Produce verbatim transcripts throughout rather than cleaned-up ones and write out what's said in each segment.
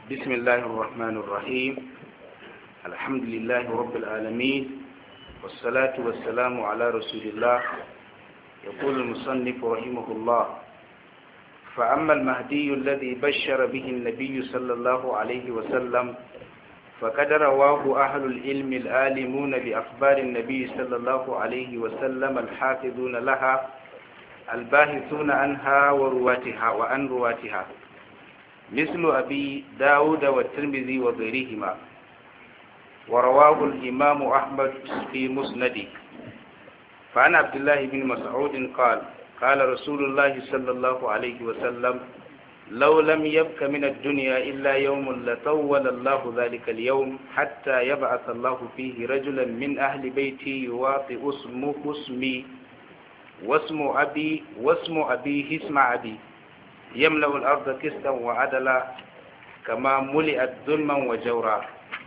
بسم الله الرحمن الرحيم. الحمد لله رب العالمين، والصلاة والسلام على رسول الله. يقول المصنف رحمه الله: فأما المهدي الذي بشر به النبي صلى الله عليه وسلم فقد رواه أهل العلم العالمون بأخبار النبي صلى الله عليه وسلم الحافظون لها الباحثون عنها ورواتها وعن رواتها، مثل أبي داود والترمذي وغيرهما. ورواه الإمام أحمد في مسنده. فعن عبد الله بن مسعود قال: قال رسول الله صلى الله عليه وسلم: لو لم يبق من الدنيا إلا يوم لطول الله ذلك اليوم حتى يبعث الله فيه رجلا من أهل بيتي يواطئ اسمه اسمي واسم أبي واسم أبيه اسم أبي، يملأ الأرض قسطا وعدلا كما ملئت ظلما وجورا.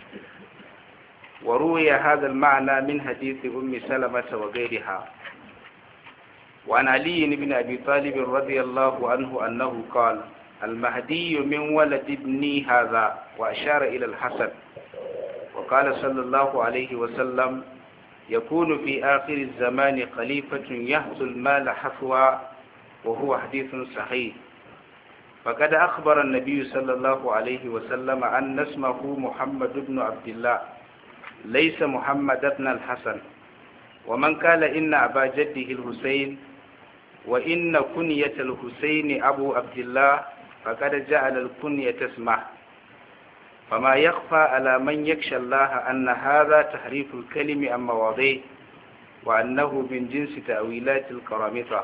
وروي هذا المعنى من حديث أم سلمة وغيرها. وعن علي بن أبي طالب رضي الله عنه أنه قال: المهدي من ولد ابني هذا، وأشار إلى الحسن. وقال صلى الله عليه وسلم: يكون في آخر الزمان خليفة يحث المال حثوا، وهو حديث صحيح. فقد أخبر النبي صلى الله عليه وسلم أن اسمه محمد بن عبد الله، ليس محمد بن الحسن. ومن قال إن أبا جده الحسين وإن كنية الحسين أبو عبد الله فقد جعل الكنية اسمه. فما يخفى على من يخشى الله أن هذا تحريف الكلم عن مواضعه، وأنه من جنس تأويلات القرامطة.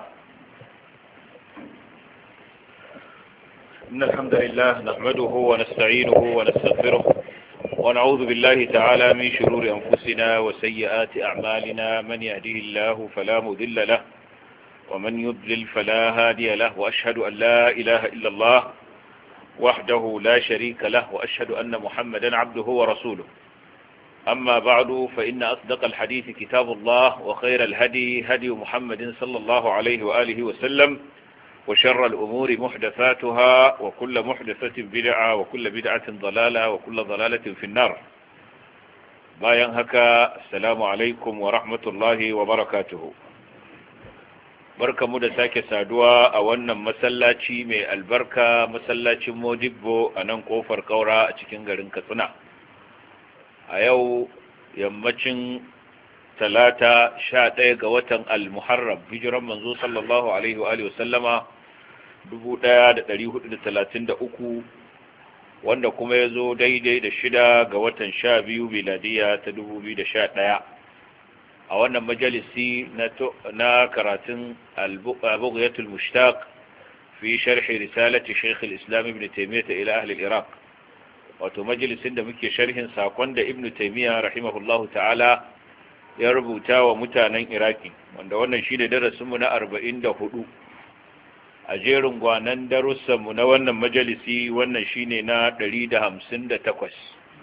إن الحمد لله نحمده ونستعينه ونستغفره ونعوذ بالله تعالى من شرور أنفسنا وسيئات أعمالنا. من يهده الله فلا مضل له ومن يضلل فلا هادي له، وأشهد أن لا إله إلا الله وحده لا شريك له، وأشهد أن محمدا عبده ورسوله. أما بعد، فإن أصدق الحديث كتاب الله، وخير الهدي هدي محمد صلى الله عليه وآله وسلم، وشر الأمور محدثاتها، وكل محدثة بدعة، وكل بدعة ضلالة، وكل ضلالة في النار. باين هكا، السلام عليكم ورحمة الله وبركاته. barka mu da sake saduwa a wannan masallaci mai albarka, masallacin Modibbo a nan kofar Kaura a cikin garin Katsina. A yau yammacin talata sha ɗaya ga watan al-Muharram, hijiran manzo sallallahu alaihi wa alihi wasallama dubu ɗaya da ɗari hudu da talatin da uku, wanda kuma ya zo daidai da shida ga watan sha biyu miladiya ta dubu biyu da sha ɗaya. a wannan majalisi na karatun al-Bughyatul Mushtaq fi sharhi risalati Shaykh al-Islam Ibn Taymiyyah ila ahli al-Iraq, wato majalisin da muke sharhin sakon da Ibn Taymiyyah rahimahullahu ta'ala ya rubuta wa mutanen Iraki, wanda wannan shine darasin mu na arba'in da hudu a jerin gwanan darussan mu na wannan majalisi. Wannan shine na ɗari da hamsin da takwas.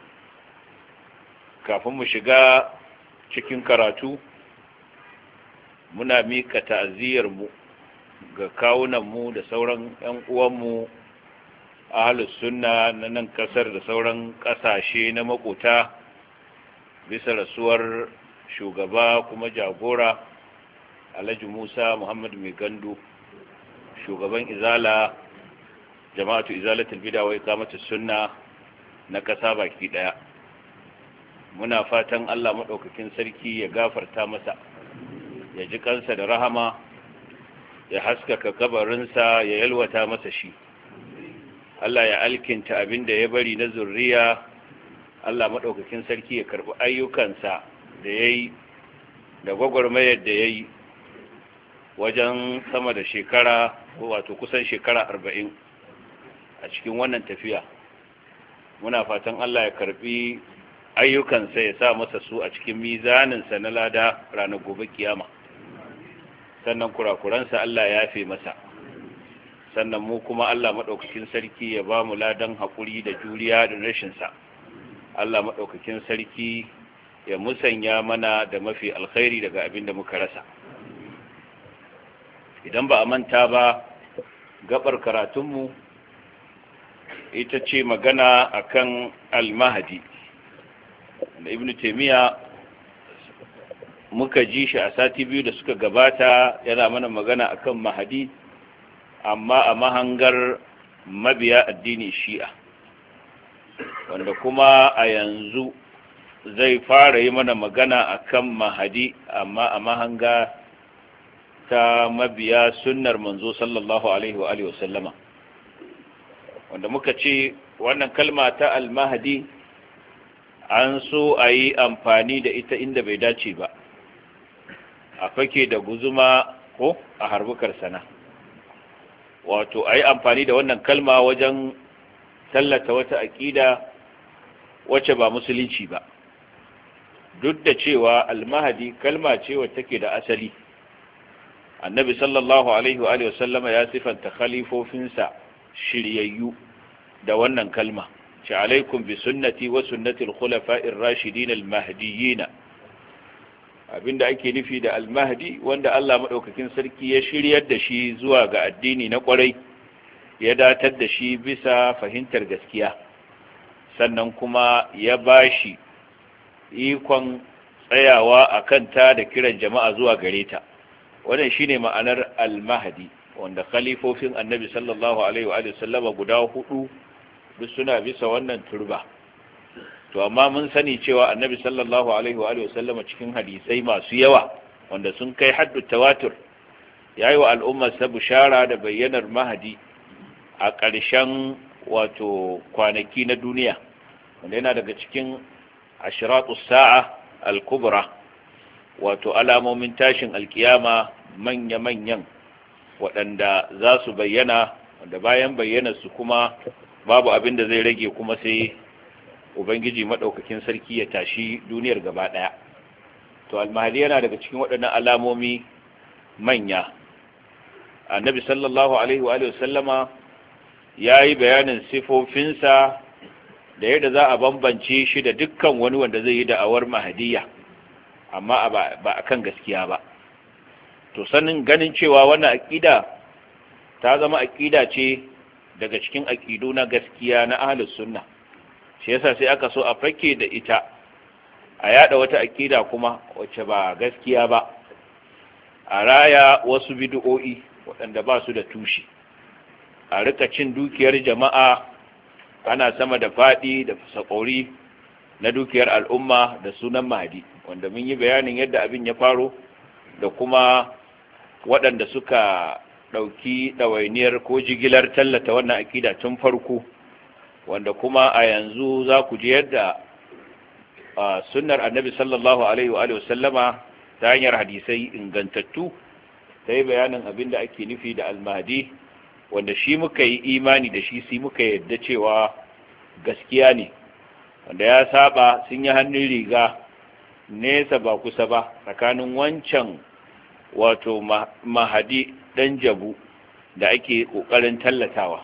Kafin mu shiga cikin karatu, muna mika ta'aziyar mu ga kawunan mu da sauran ƴan uwan mu ahlus sunna na nan kasar da sauran kasashe na makota bisa rasuwar shugaba kuma jagora Alhaji Musa Muhammad Mai Gandu, shugaban Izala, jama'atu Izalatul Bid'a wa Iqamatus Sunna na kasa baki daya. Muna fatan Allah maɗaukakin sarki ya gafarta masa, ya ji kansa da rahama, ya haskaka kabarinsa, ya yalwata masa shi. Allah ya alkinta abin da ya bari na zurriya. Allah maɗaukakin sarki ya karɓi ayyukansa da ya yi da gwagwarmayar da ya yi wajen sama da shekara, wato kusan shekara arba'in a cikin wannan tafiya. Muna fatan Allah ya karɓi ayyukansa, ya sa masa su a cikin mizaninsa na lada ranar gobe kiyama. Sannan kurakuransa Allah ya yafe masa. Sannan mu kuma Allah maɗaukakin sarki ya ba mu ladan haƙuri da juriya da rashinsa. Allah maɗaukakin sarki ya musanya mana da mafi alkhairi daga abin da muka rasa. Idan ba a manta ba, gabar karatunmu ita ce magana akan al-mahdi da ibnu taymiya muka ji shi a sati biyu da suka gabata yana mana magana akan mahdi amma a mahangar mabiya addini shi'a, wanda kuma a yanzu zai fara yi mana magana akan mahdi amma a mahanga ta mabiya sunnar manzo sallallahu alaihi wa alihi wasallama, wanda muka ce wannan kalma ta al-mahdi an so a yi amfani da ita inda bai dace ba, a fake da guzuma ko a harbukar sana, wato a yi amfani da wannan kalma wajen tallata wata aƙida wacce ba musulunci ba, duk da cewa al-mahdi kalma ce wacce take da asali. Annabi sallallahu alaihi wa sallama ya sifanta khalifofinsa shiryayyu da wannan kalma, ce alaikum bi sunnati wa sunnati al-khulafa'ir rashidin al-mahdiyyin. Abinda ake nufi da al-mahdi wanda Allah madaukakin sarki ya shiryar da shi zuwa ga addini na kwarai, ya datar da shi bisa fahimtar gaskiya, sannan kuma ya bashi ikon tsayawa akan ta da kiran jama'a zuwa gare ta. Wannan shine ma'anar al-mahdi, wanda khalifofin annabi sallallahu alaihi wa sallama guda hudu duk suna bisa wannan turba. To amma mun sani cewa annabi sallallahu alaihi wa sallama cikin hadisai masu yawa wanda sun kai haddu tawatur yayi wa al'ummar sa bishara da bayyanar mahdi a ƙarshen wato kwanaki na duniya, wanda yana daga cikin ashratus sa'a al-kubra, wato alamomin tashin alkiyama manya-manyan waɗanda za su bayyana, wanda bayan bayyana su kuma babu abin da zai rage kuma sai ubangiji maɗaukakin sarki ya tashi duniyar gaba ɗaya. To al-mahdi yana daga cikin waɗannan alamomi manya. Annabi sallallahu alaihi wa sallama ya yi bayanin sifofinsa da yadda za a bambance shi da dukkan wani wanda zai yi da'awar mahdiya, amma ba a kan gaskiya ba. To sanin ganin cewa wannan aƙida ta zama aƙida ce daga cikin aƙidu na gaskiya na ahlus sunna, shi yasa sai aka so a fake da ita a yada wata aƙida kuma wacce ba gaskiya ba, a raya wasu bid'o'i waɗanda ba su da tushe, a rika cin dukiyar jama'a ana sama da faɗi da fasakori na dukiyar al'umma da sunan mahdi, wanda mun yi bayanin yadda abin ya faro da kuma waɗanda suka ɗauki ɗawainiyar ko jigilar tallata wannan akida tun farko, wanda kuma a yanzu za ku ji yadda sunnar annabi sallallahu alaihi wa sallama ta hanyar hadisai ingantattu ta yi bayanin abin da ake nufi da almahdi, wanda shi muka yi imani da shi sai muka yadda cewa gaskiya ne, wanda ya saba sun yi hannun riga nesa ba kusa ba tsakanin wancan wato mahadi dan jabu da ake kokarin tallatawa.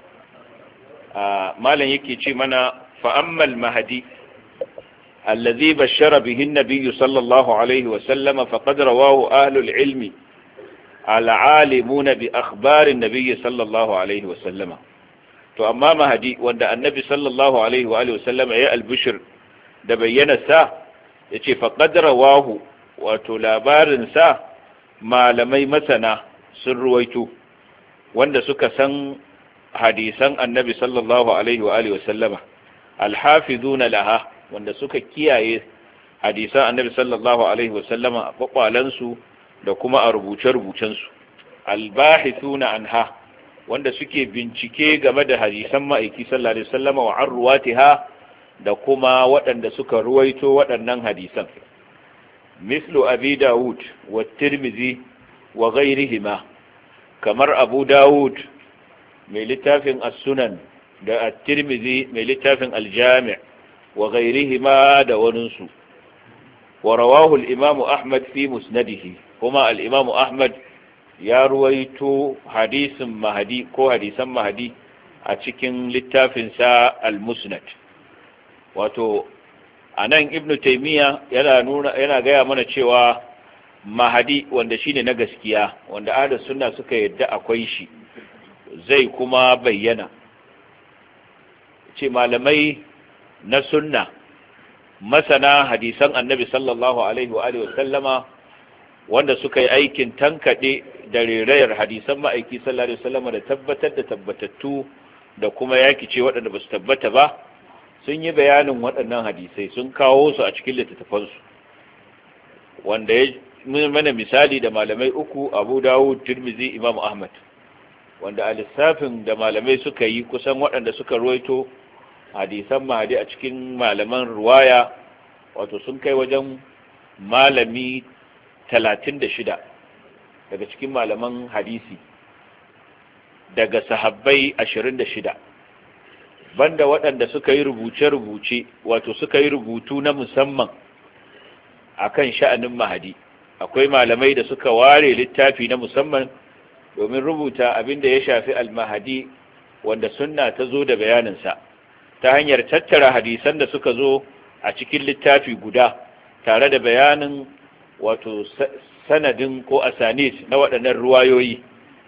malam yake ce mana fa'ammal mahadi allazi bashara bihi an-nabiy sallallahu alaihi wa sallama faqad rawahu ahlul ilmi al-alimuna bi akhbar an-nabiy sallallahu alaihi wa sallama. To amma mahadi wanda annabi sallallahu alaihi wa sallama ya al-bushr da bayyana sa yace faqad rawahu, wato labarin sa malamai masana sun ruwaito wanda suka san hadisan annabi sallallahu alaihi wa alihi wasallama, alhafizuna laha, wanda suka kiyaye hadisan annabi sallallahu alaihi wasallama a kwakwalansu da kuma a rubuce-rubucensu, albahithuna anha, wanda suke bincike game da hadisan ma'aiki sallallahu alaihi wasallama wa an ruwatiha, da kuma waɗanda suka ruwaito waɗannan hadisan, mislu abi dawud wa tirmizi wa ghairihima, kamar abu dawud mai littafin as-sunan da at-tirmizi mai littafin al-jami' wa ghairihima da waninsu. wa rawahu al-imam ahmad fi musnadihi, kuma al-imam ahmad ya ruwaito hadisin mahdi ko hadisan mahdi a cikin littafinsa al-musnad. Wato anan ibnu taymiya yana nuna yana gaya mana cewa mahdi wanda shine na gaskiya, wanda ahlus sunna suka yadda akwai shi, zai kuma bayyana. ce malamai na sunna masana hadisan annabi sallallahu alaihi wa alihi wasallama wanda suka yi aikin tankade da rerayar hadisan ma'aiki sallallahu alaihi wasallama da tabbatar da tabbatattu da kuma yakice waɗanda ba su tabbata ba sun yi bayanin waɗannan hadisai sun kawo su a cikin littattafansu wanda ya mana misali da malamai uku Abu Dawud, Tirmidhi, Imam Ahmad, wanda a lissafin da malamai suka yi kusan waɗanda suka ruwaito hadisan mahadi a cikin malaman ruwaya wato sun kai wajen malami talatin da shida daga cikin malaman hadisi, daga sahabbai ashirin da shida, banda waɗanda suka yi rubuce-rubuce wato suka yi rubutu na musamman akan sha'anin mahadi. Akwai malamai da suka ware littafi na musamman domin rubuta abin da ya shafi al-mahadi wanda sunna ta zo da bayaninsa ta hanyar tattara hadisan da suka zo a cikin littafi guda tare da bayanin wato sanadin ko asanid na waɗannan ruwayoyi,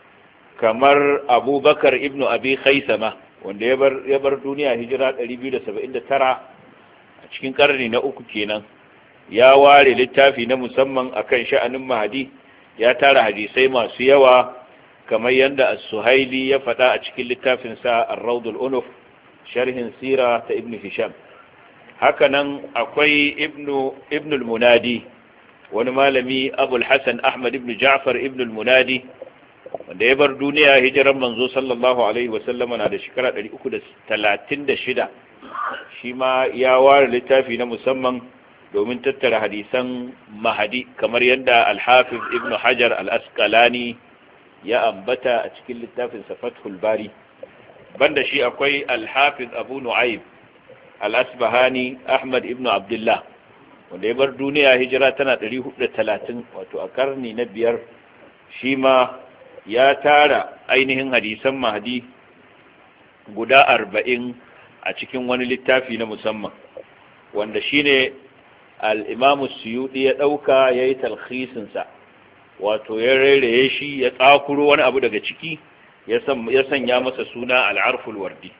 kamar Abubakar ibn Abi Khaisama wanda ya bar ya bar duniya hijira ɗari biyu da saba'in da tara a cikin karni na uku kenan. Ya ware littafi na musamman akan sha'anin mahadi, ya tara hadisai masu yawa kamar yadda as-Suhaili ya faɗa a cikin littafinsa Ar-Rawdul Unuf sharhin sira ta Ibn Hisham. Hakanan akwai Ibn Ibn al-Munadi, wani malami Abul Hasan Ahmad ibn Ja'far ibn al-Munadi wanda ya bar duniya hijiran manzo sallallahu alaihi wa sallama na da shekara ɗari uku da talatin da shida. Shi ma ya ware littafi na musamman domin tattara hadisan mahadi kamar yadda Al-Hafiz Ibn Hajar Al-Asqalani ya ambata a cikin littafin Fathul Bari. Banda shi akwai Al-Hafiz Abu Nu'aym Al-Asbahani Ahmad ibn Abdullah wanda ya bar duniya hijira tana ɗari hudu da talatin wato a karni na biyar. Shi ma ya tara ainihin hadisan mahadi guda arba'in a cikin wani littafi na musamman wanda shine al-Imam Suyuti ya ɗauka ya yi talhisinsa, wato ya rairaye shi ya tsakuro wani abu daga ciki ya sanya masa suna al-Arful Wardi.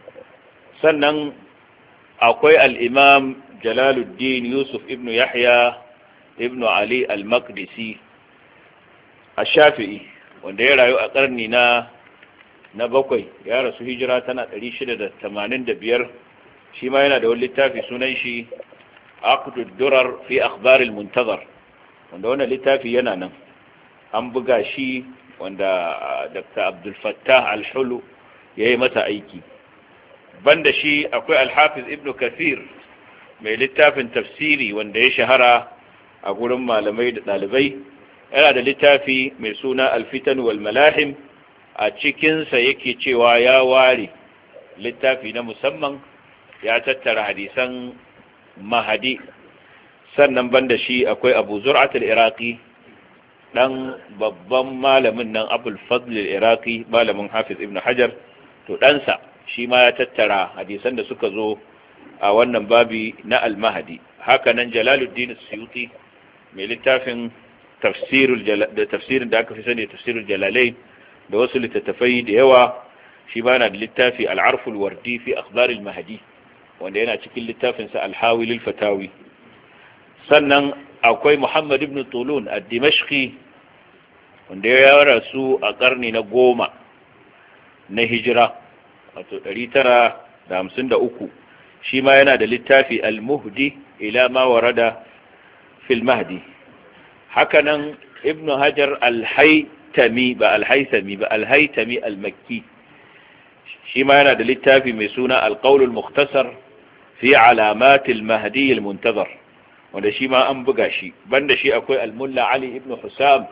Sannan akwai al-Imam Jalaluddin Yusuf ibn Yahya ibn Ali al-Maqdisi ash-Shafi'i wanda ya rayu a ƙarni na na bakwai, ya rasu hijira tana ɗari shida da tamanin da biyar. Shi ma yana da wani littafi sunan shi Aqdud Durar fi Akhbar al-Muntazar wanda wannan littafi yana nan an buga shi, wanda Doctor Abdul Fattah Al-Hulu yayi masa aiki. Banda shi akwai Al-Hafiz Ibn Kathir mai littafin tafsiri wanda ya shahara a gurin malamai da ɗalibai. Yana da littafi mai suna Al-Fitan wal Malahim, a cikinsa yake cewa ya ware littafi na musamman ya tattara hadisan mahadi. Sannan banda shi akwai Abu Zur'at al-Iraqi, dan babban malamin nan Abul Fadl al-Iraqi, malamin Hafiz Ibn Hajar, to ɗansa shi ma ya tattara hadisan da suka zo a wannan babi na al-mahdi. Haka nan Jalaluddin Suyuti mai littafin tafsirul da tafsirin da aka fi sani tafsirul Jalalain da wasu littattafai da yawa, shi ba na da littafi al-Arful Wardi fi Akhbar al-Mahdi wanda yana cikin littafinsa Al-Hawi lil Fatawi. Sannan akwai Muhammad ibn Tulun ad-Dimashqi wanda ya rasu a karni na goma na hijira wato ɗari tara da hamsin da uku. Shi ma yana da littafi Al-Muhdi ila ma warada fil Mahdi. Hakanan Ibn Hajar Al-Haytami ba Al-Haythami ba Al-Haytami Al-Makki, shi ma yana da littafi mai suna Al-Qawl al-Mukhtasar fi alamat al-Mahdi al-Muntazar wanda shi ma an buga shi. Banda shi akwai Al-Mulla Ali ibn Husam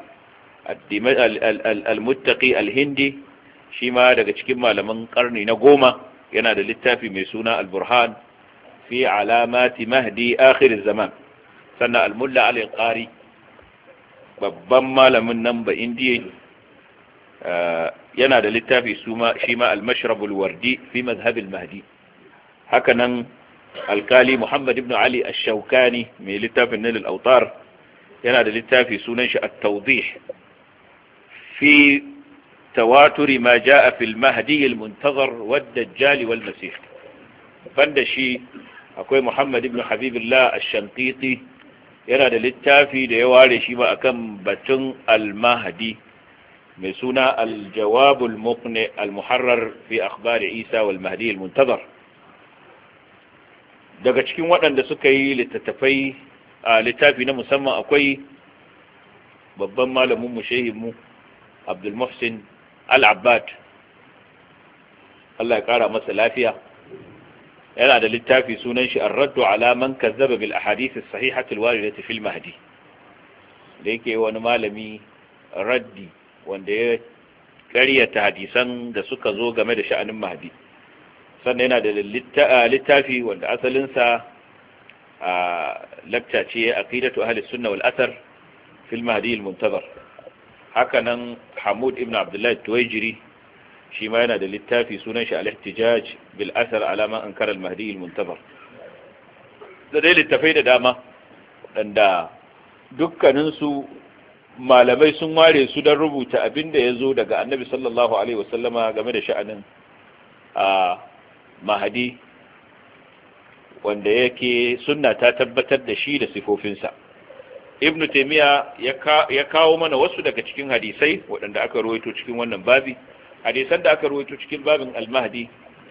al-Muttaqi al-Hindi, shi ma daga cikin malaman karni na goma, yana da littafi mai suna Al-Burhan fi alamat Mahdi akhir zaman. Sannan Al-Mulla Ali al-Qari, babban malamin nan ba indiya, yana da littafi shi ma Al-Mashrab al-Wardi fi mazhab al-Mahdi. Haka nan alkali Muhammad ibn Ali ash-Shawkani mai littafin Nail al-Awtar, yana da littafi sunan shi at-Tawdih fi tawatur ma jaa fi al-Mahdi al-Muntazar wad-Dajjal wal-Masih. banda shi akwai Muhammad ibn Habibillah ash-Shanqiti yana da littafi da ya ware shi ba akan batun al-Mahdi mai suna al-Jawab al-Muqni al-Muharrar fi akhbar Isa wal Mahdi al-Muntazar. Daga cikin waɗanda suka yi littattafai a littafi na musamman akwai babban malamin mu shehin mu Abdul Muhsin Al-Abbad, Allah ya kara masa lafiya. yana da littafi sunan shi ar-raddu ala man kazzaba bil ahadith as-sahihah al-waridati fil mahdi, da yake wani malami raddi wanda ya ƙaryata hadisan da suka zo game da sha'anin mahdi. Sannan yana da littafi wanda asalinsa a lakta ce aqidatu ahli sunna wal athar fil mahdi al-muntazar. Haka nan Hamud ibn Abdullah Tuwaijiri shi ma yana da littafi sunan shi al-ihtijaj bil athar ala man ankara al-mahdi al-muntazar. Da dai littafai da dama wanda dukkanin su malamai sun ware su don rubuta abinda ya zo daga annabi sallallahu alaihi wasallama game da sha'anin a mahadi, wanda yake sunna ta tabbatar da shi da sifofinsa. Ibn Taymiya ya kawo mana wasu daga cikin hadisai waɗanda aka ruwaito cikin wannan babi. Hadisan da aka ruwaito cikin babin al-mahdi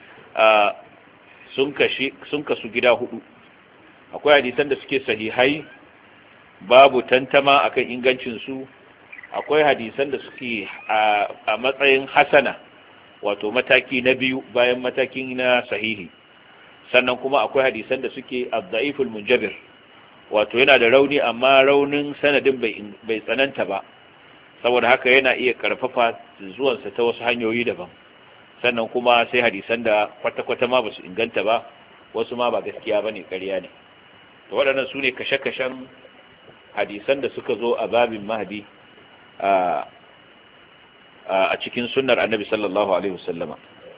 sun kashi sun kasu gida hudu. Akwai hadisan da suke sahihai babu tantama akan ingancin su, akwai hadisan da suke a matsayin hasana, wato mataki na biyu bayan matakin na sahihi, sannan kuma akwai hadisan da suke ad-da'iful munjabir, wato yana da rauni amma raunin sanadin bai tsananta ba, saboda haka yana iya karfafa zuwansa ta wasu hanyoyi daban. Sannan kuma sai hadisan da kwata-kwata ma basu inganta ba, wasu ma ba gaskiya bane, ƙarya ne. To waɗannan su ne kashe-kashen hadisan da suka zo a babin mahdi a cikin sunnar annabi sallallahu alaihi wasallama.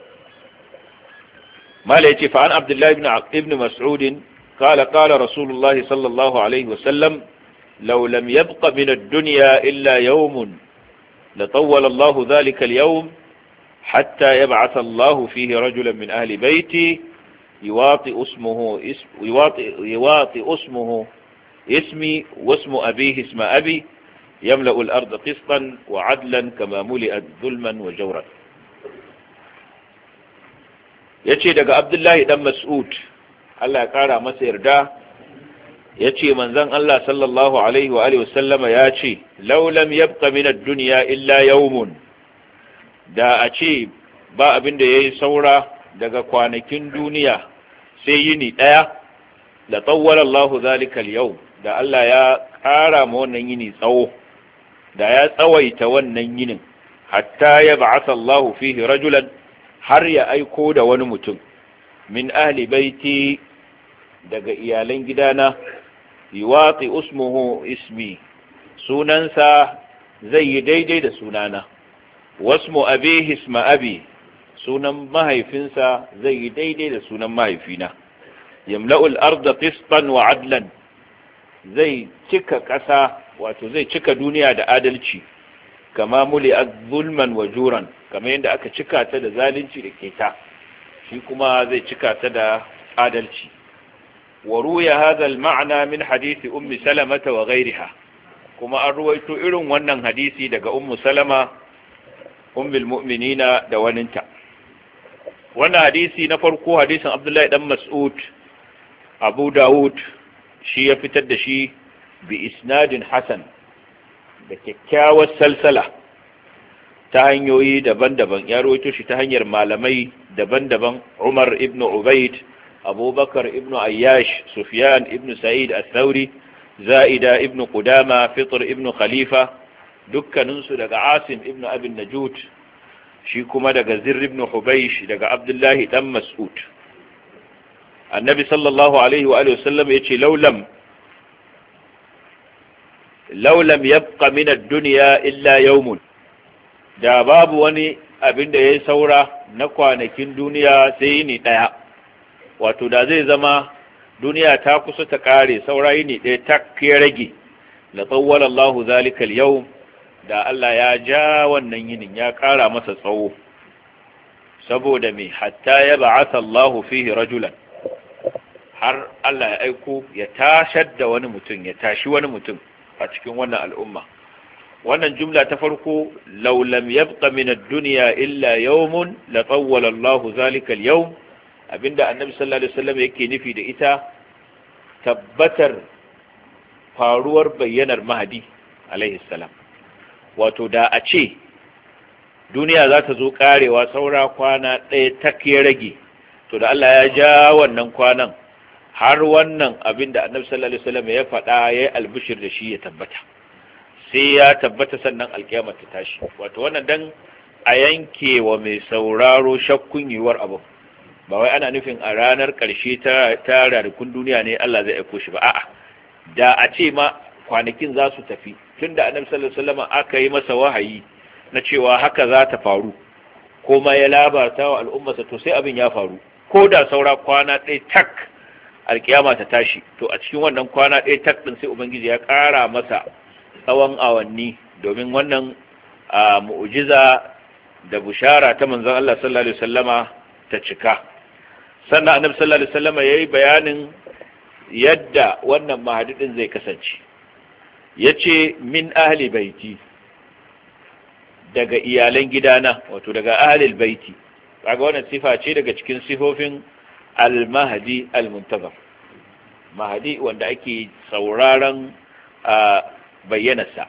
mala yace fa an abdullahi ibn ibn mas'ud qala qala rasulullahi sallallahu alaihi wasallam law lam yabqa min ad-dunya illa yawm la tawwala Allahu dhalika al-yawm hatta yab'ath Allahu fihi rajulan min ahli bayti yuwati ismuhu yuwati yuwati ismuhu اسمي واسم أبيه اسم أبي يملأ الأرض قسطا وعدلا كما ملئت ظلما وجورا. yace daga Abdullahi dan Mas'ud, Allah ya kara masa yarda, yace manzon Allah sallallahu alaihi wa alihi wasallama yace law lam yabqa min ad-dunya illa yawmun, da a ce ba abin da yayi saura daga kwanakin duniya sai yini daya, la tawwala Allahu zalika al-yawm, da Allah ya ƙara ma wannan yini tsawo, da ya tsawaita wannan yinin, hatta ya ba'atha Allahu fihi rajulan, har ya aiko da wani mutum, min ahli baiti, daga iyalan gidana, yuwati ismuhu ismi, sunansa zai yi daidai da sunana, wasmu abihi isma abi, sunan mahaifinsa zai yi daidai da sunan mahaifina, yamla'ul arda qistan wa adlan, zai cika ƙasa, wato zai cika duniya da adalci, kama muli zulman wa juran, kama yadda aka cika ta da zalunci da keta, shi kuma zai cika ta da adalci. wa ruya hadha al-ma'na min hadisi ummi salamata wa ghayriha, kuma an ruwaito irin wannan hadisi daga ummu salama ummul mu'minina da waninta. wannan hadisi na farko hadisin Abdullahi dan Mas'ud, Abu Dawud shi ya fitar da shi bi isnadin hasan, da kyakkyawar salsala ta hanyoyi daban-daban. Ya rawaito shi ta hanyar malamai daban-daban: Umar ibn Ubayd, Abubakar ibn Ayyash, Sufyan ibn Sa'id al-Thawri, Za'ida ibn Qudama, Fitr ibn Khalifa, dukkaninsu daga Asim ibn Abi Najud, shi kuma daga Zirr ibn Hubaysh, daga Abdullahi dan Mas'ud. Annabi sallallahu alaihi wa alihi wasallam yace laulam laulam yabqa min ad-dunya illa yawmun, da babu wani abin da yayi saura na kwanakin duniya sai ni daya, wato da zai zama duniya ta kusa ta kare, saura yini daya tak ya rage, la tawwala Allahu zalika al-yawm, da Allah ya ja wannan yinin, ya kara masa tsawo. Saboda me? Hatta ya ba'atha Allahu fihi rajulan, har Allah ya aiko ya tashar da wani mutum ya tashi wani mutum a cikin wannan al'umma. Wannan jumla ta farko, law lam yabqa min ad-dunya illa yawmun la tawwala Allahu zalika al-yawm, abinda annabi sallallahu alaihi wasallam yake nufi da ita tabbatar faruwar bayyanar mahdi alaihi salam. Wato da a ce duniya za ta zo karewa saura kwana ɗaya tak ya rage, to da Allah ya ja wannan kwanan har wannan abinda annabi sallallahu alaihi wasallam ya faɗa yayi albishir da shi ya tabbata, sai ya tabbata sannan alkiyama ta tashi. Wato wannan dan a yanke wa mai sauraro shakkun yiwuwar abu, ba wai ana nufin a ranar ƙarshe ta ta rarikun duniya ne Allah zai aiko shi ba, a'a da a ce ma kwanakin za su tafi tunda annabi sallallahu alaihi wasallam aka yi masa wahayi na cewa haka za ta faru, kuma ya labarta wa al'ummarsa, to sai abin ya faru. Ko da saura kwana ɗaya tak alkiyama ta tashi, to a cikin wannan kwana ɗaya tak ɗin sai ubangiji ya ƙara masa tsawon awanni, domin wannan mu'jiza da bushara ta manzon Allah sallallahu alaihi wasallama ta cika. Sannan annabi sallallahu alaihi wasallama yayi bayanin yadda wannan mahadi din zai kasance. Yace min ahli baiti, daga iyalan gidana, wato daga ahlil baiti. Kaga wannan sifa ce daga cikin sifofin al-mahdi al-muntazar, mahdi wanda ake sauraron bayyanarsa.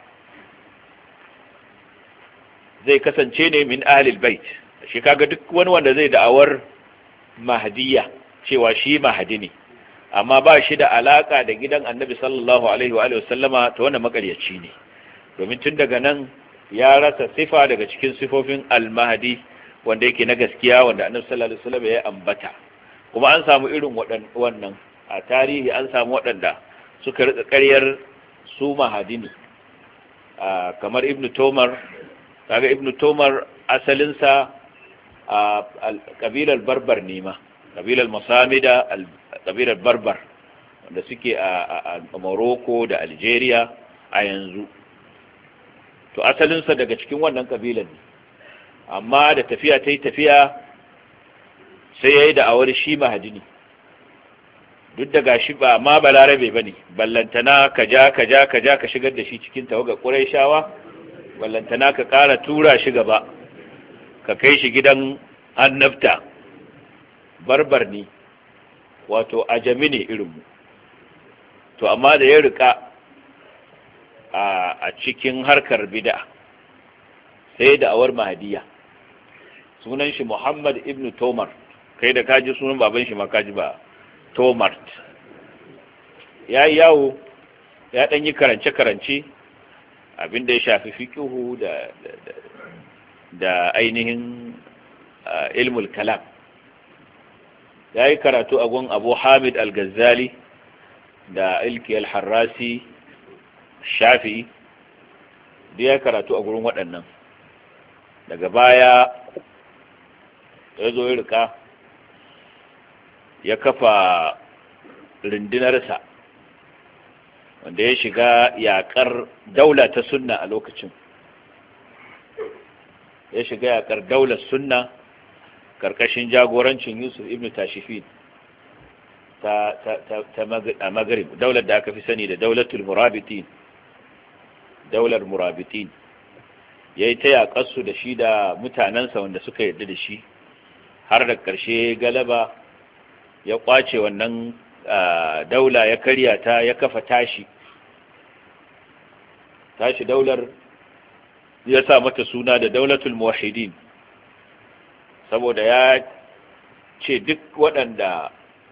Zai kasance ne min ahlil bait. Shi kaga duk wani wanda zai da'awar mahdiya cewa shi mahdi ne, amma ba shi da alaka da gidan annabi sallallahu alaihi wa alihi wasallama, to wannan makaryaci ne, domin tun daga nan ya rasa sifa daga cikin sifofin al-mahdi wanda yake na gaskiya, wanda annabi sallallahu alaihi wasallam ya ambata. Kuma an samu irin wannan a tarihi, an samu waɗanda suka rika ƙaryar su mahdi ne, kamar ibnu tomar. Kaga ibnu tomar asalinsa a kabilar barbar ne ma, kabilar masamida, kabilar barbar wanda suke a Morocco da Algeria a yanzu. To asalinsa daga cikin wannan kabilar ne, amma da tafiya ta yi tafiya sai ya yi da'awar shi mahadi ne, duk da gashi ba ma balarabe ba ne, ballantana ka ja ka ja ka ja ka shigar da shi cikin tawaga ƙurayshawa, ballantana ka ƙara tura shi gaba ka kai shi gidan annabta. Barbar ne, wato ajami ne irinmu. To amma da ya rika a cikin harkar bid'a sai da awar mahdiya, sunan shi Muhammad ibn Tomar. Kai da kaji sunan baban shi ma kaji ba, Tomart. Ya yi yawo, ya ɗan yi karance-karance abinda ya shafi fiqhu da da, da ainihin ilmul kalam. Ya yi karatu a gun Abu Hamid al-Ghazali da Ilki al-Harrasi Shafi'i, da ya karatu a gurin waɗannan. Daga baya ya zo ya rika ya kafa rundunarsa wanda ya shiga yakar daula ta sunna a lokacin. Ya shiga yakar daular sunna karkashin jagorancin Yusuf ibn Tashifin ta ta ta, ta a Maghrib, daular da aka fi sani da daulatul murabitin, daular murabitin. Yayi ta yakar su da shi da mutanansa wanda suka yarda da shi, har da karshe galaba ya kwace wannan daula, ya karya ta, ya kafa tashi tashi daular, ya sa mata suna da daulatul muwahhidin, saboda ya ce duk waɗanda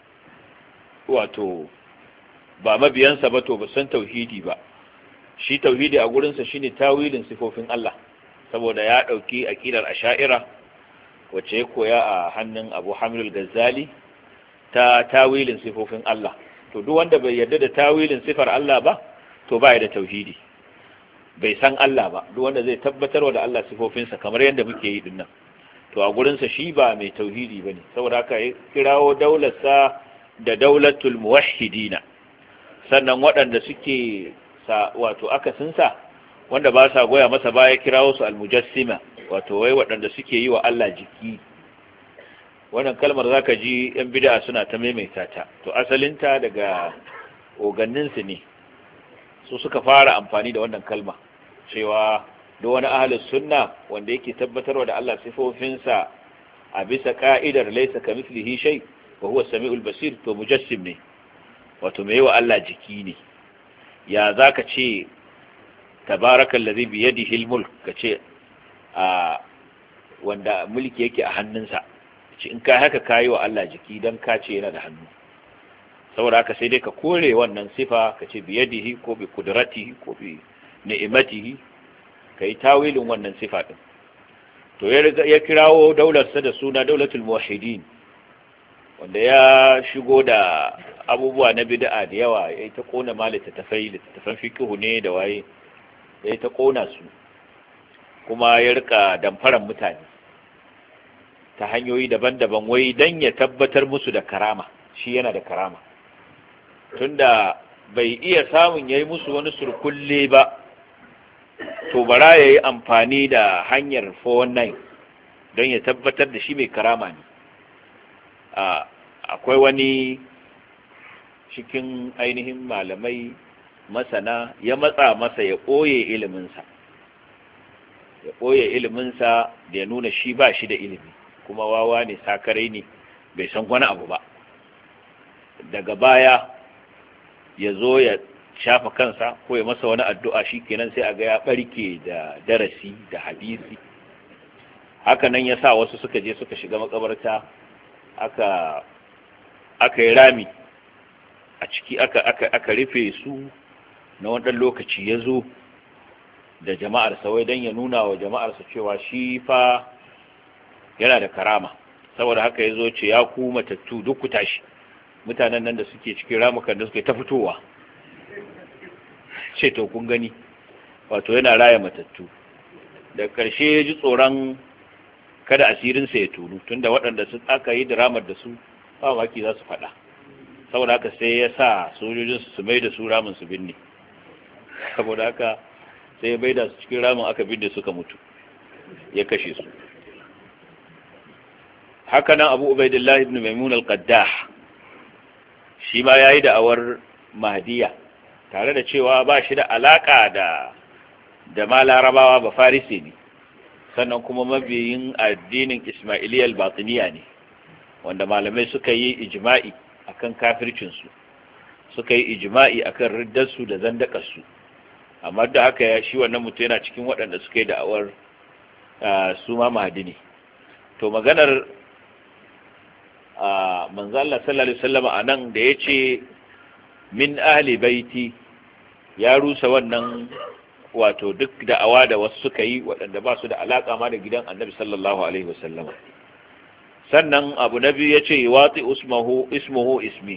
wato ba mabiyansa ba to ba san tauhidi ba. Shi tauhidi a gurinsa shine tawilin sifofin Allah, saboda ya ɗauki aƙidar asha'ira wacce ya koya a hannun Abu Hamid al-Ghazali ta tawilin sifofin Allah. To duk wanda bai yarda da tawilin sifar Allah ba, to ba ya da tauhidi, bai san Allah ba. Duk wanda zai tabbatarwa da Allah sifofinsa kamar yadda muke yi dinnan, to a gurinsa shi ba mai tauhidi bane. Saboda haka ya kirawo daularsa da daulatul muwahhidina. Sannan waɗanda suke sa wato akasinsa, wanda ba sa goya masa baya, kirawo su almujassima, wato wai waɗanda suke yi wa Allah jiki, wannan kalmar zaka ji yan bid'a suna ta maimaita ta to asalinta daga oganninsu ne su suka fara amfani da wannan kalma cewa duk wani ahlus sunna wanda yake tabbatarwa da Allah sifofinsa a bisa ka'idar laysa kamithlihi shay wa huwa as-sami'ul basir to mujassim ne wato mai wa Allah jiki ne ya zaka ce tabarakallazi bi yadihi al-mulk kace a wanda mulki yake a hannunsa ce in ka haka kayi wa Allah jiki dan ka ce yana da hannu saboda haka sai dai ka kore wannan sifa ka ce biyadihi ko bi kudratihi ko bi ni'matihi kai tawilin wannan sifa din to ya ya kirawo daular sa da suna daulatul muwahhidin wanda ya shigo da abubuwa na bid'a da yawa yayi ta kona malita tafai littafan fiqhu ne da waye yayi ta kona su kuma ya rika damfaran mutane ta hanyoyi daban-daban wai dan ya tabbatar musu da karama shi yana da karama tunda bai iya samun yayi musu wani surkulle ba to bara yayi amfani da hanyar four one nine don ya tabbatar da shi mai karama ne akwai wani cikin ainihin malamai masana ya matsa masa ya ɓoye iliminsa ya ɓoye iliminsa da ya nuna shi ba shi da ilimi kuma wawa ne sakarai ne bai san wani abu ba daga baya ya zo ya shafa kansa ko ya masa wani addu'a shi kenan sai a ga ya barke da darasi da hadisi haka nan ya sa wasu suka je suka shiga makabarta aka aka yi rami a ciki aka aka aka rufe su na wannan lokaci ya zo da jama'ar sa wai dan ya nuna wa jama'ar sa cewa shi fa yana da karama saboda haka ya zo ce ya ku matattu duk ku tashi mutanen nan da suke cikin ramukan da suke ta fitowa ce to kun gani wato yana raya matattu da ƙarshe ya ji tsoron kada asirinsa ya tunu tunda waɗanda sun aka yi diramar da su ba maki za su faɗa saboda haka sai ya sa sojojin su mai da su ramin su binne saboda haka sai ya bai da su cikin ramin aka binne suka mutu ya kashe su haka nan abu ubaidillah ibn maimun al-qaddah shi ma yayi da'awar mahdiya tare da cewa ba shi da alaka da da ma larabawa ba farisi ne sannan kuma mabiyin addinin ismailiyya al-batiniya ne wanda malamai suka yi ijma'i akan kafircin su suka yi ijma'i akan riddar su da zandakar su amma da haka ya shi wannan mutum yana cikin waɗanda suka yi da'awar su ma mahdi ne to maganar a manzo Allah sallallahu alaihi wasallam anan da yace min ahli baiti ya rusa wannan wato duk da'awa da wasu suka yi waɗanda ba su da alaka ma da gidan Annabi sallallahu alaihi wasallam sannan abu nabi yace wati usmuhu ismuhu ismi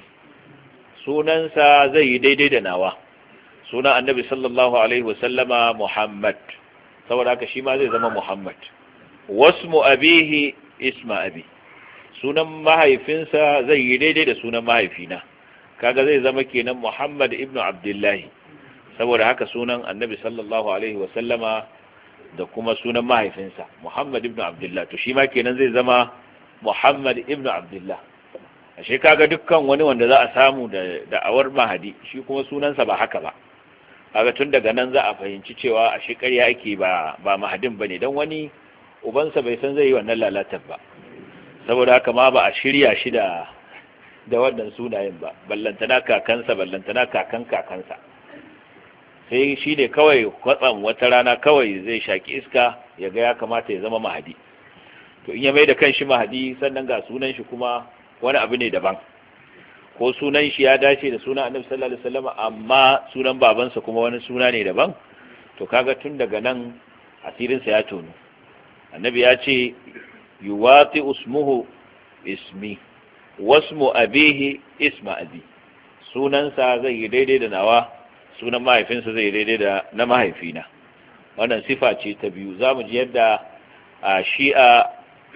sunansa zai yi daidai da nawa sunan Annabi sallallahu alaihi wasallama Muhammad saboda haka shi ma zai zama Muhammad wasmu abihi isma abi sunan mahaifinsa zai yi daidai da sunan mahaifina kaga zai zama kenan Muhammad ibnu Abdullahi saboda haka sunan Annabi sallallahu alaihi wa sallama da kuma sunan mahaifinsa Muhammad ibnu Abdullah to shi ma kenan zai zama Muhammad ibnu Abdullah ashe kaga dukkan wani wanda za a samu da da'awar mahadi shi kuma sunansa ba haka ba kaga tun daga nan za a fahimci cewa ashe ƙarya ake ba ba mahadin bane dan wani ubansa bai san zai yi wannan lalatar ba saboda haka ma ba a shirya shi da da wannan sunayen ba ballantana kakansa ballantana kakan kakansa sai shi ne kawai kwatsam wata rana kawai zai shaki iska ya ga ya kamata ya zama mahadi to in ya mai da kanshi mahadi sannan ga sunan shi kuma wani abu ne daban ko sunan shi ya dace da sunan Annabi sallallahu alaihi wasallam amma sunan babansa kuma wani suna ne daban to kaga tun daga nan asirinsa ya tono Annabi ya ce yuwati usmuhu ismi wasmu abihi isma abi sunansa zai yi daidai da nawa sunan mahaifinsa zai yi daidai da na mahaifina wannan sifa ce ta biyu zamu ji yadda a shi'a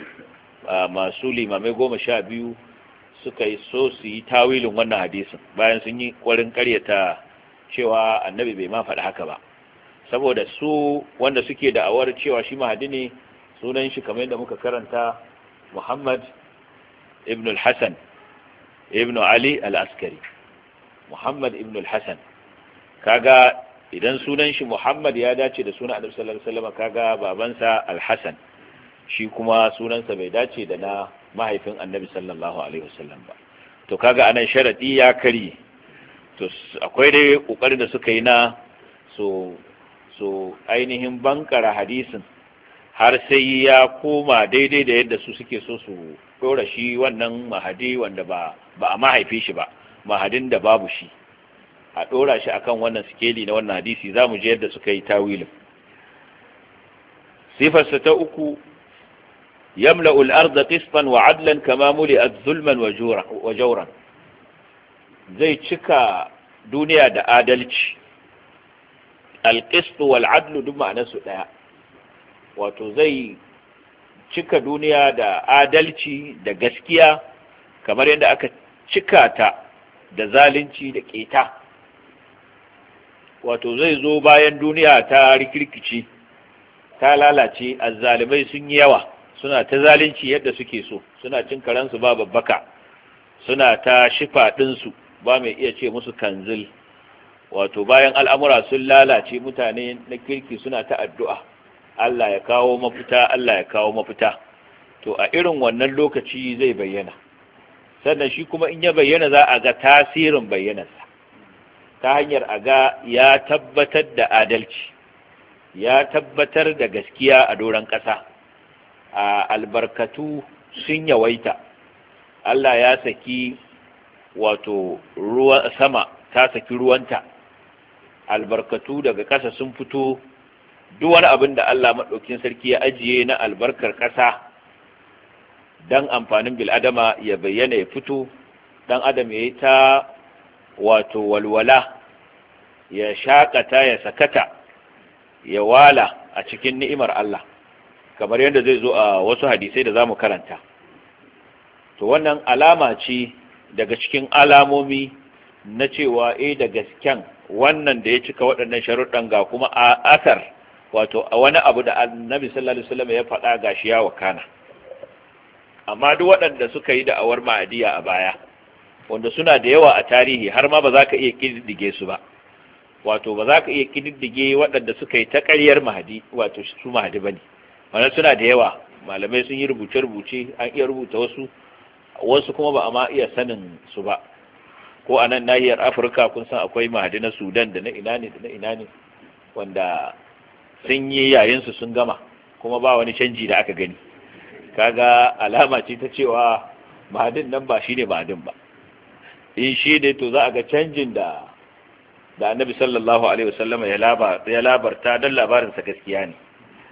masu limamai goma sha biyu suka yi so su yi tawilin wannan hadisin bayan sun yi kwarin karyata cewa annabi bai ma faɗi haka ba saboda su wanda suke da'awar cewa shi mahadi ne sunan shi kamar yadda muka karanta Muhammad ibn al-Hasan ibn Ali al-Askari. Muhammad ibn al-Hasan, kaga idan sunan shi Muhammad ya dace da sunan Annabi sallallahu alaihi wasallam, kaga babansa al-Hasan shi kuma sunansa bai dace da na mahaifin Annabi sallallahu alaihi wasallam ba. To kaga anan sharadi ya kari. To akwai dai kokarin da suka yi na so so ainihin bankara hadisin har sai ya koma daidai da yadda su suke so su dora shi wannan mahadi wanda ba ba a mahaifi shi ba, mahadin da babu shi, a dora shi akan wannan sikeli na wannan hadisi. Zamu je yadda suka yi tawilin. sifarsa ta uku, yamla'u al-ardha qistan wa 'adlan kama muli'at zulman wa jawran. Zai cika duniya da adalci. Al-qist wal 'adl duk ma'anarsu daya, wato zai cika duniya da adalci da gaskiya kamar yadda aka cika ta da zalunci da keta. Wato zai zo bayan duniya ta rikirkici, ta lalace, azzalimai sun yi yawa, suna ta zalunci yadda suke so, suna cin karansu ba babbaka, suna ta shifa ɗinsu, ba mai iya ce musu kanzil. Wato bayan al'amura sun lalace, mutane na kirki suna ta addu'a, Allah ya kawo mafita, Allah ya kawo mafita. To a irin wannan lokaci zai bayyana. Sannan shi kuma in ya bayyana za a ga tasirin bayyanarsa, ta hanyar a ga ya tabbatar da adalci, ya tabbatar da gaskiya a doron ƙasa. A albarkatu sun yawaita, Allah ya saki wato ruwa, sama ta saki ruwanta, albarkatu daga ƙasa sun fito. Duk wani abin da Allah maɗaukin sarki ya ajiye na albarkar ƙasa dan amfanin bil'adama ya bayyana, ya fito, dan adam ya yi ta wato walwala, ya shakata, ya sakata, ya wala a cikin ni'imar Allah, kamar yadda zai zo a wasu hadisai da zamu karanta. To wannan alama ce daga cikin alamomi na cewa eh da gasken wannan da ya cika waɗannan sharuɗan, ga kuma a asar, wato a wani abu da Annabi sallallahu alaihi wasallam ya faɗa gashi ya wakana. Amma duk waɗanda suka yi da'awar mahdiya a baya, wanda suna da yawa a tarihi, har ma ba za ka iya kididdige su ba, wato ba za ka iya kididdige waɗanda suka yi ta ƙaryar mahdi, wato su mahdi bane. Wannan suna da yawa, malamai sun yi rubuce-rubuce, an iya rubuta wasu, wasu kuma ba a ma iya sanin su ba. Ko a nan nahiyar Afirka kun san akwai mahdi na Sudan da na ina ne da na ina ne, wanda sun yi yayinsu sun gama, kuma ba wani canji da aka gani. Kaga alama ce ta cewa mahadin nan ba shine mahadin ba. In shi ne to za a ga canjin da da Annabi sallallahu alaihi wasallam ya labar ya labarta, dan labarin sa gaskiya ne.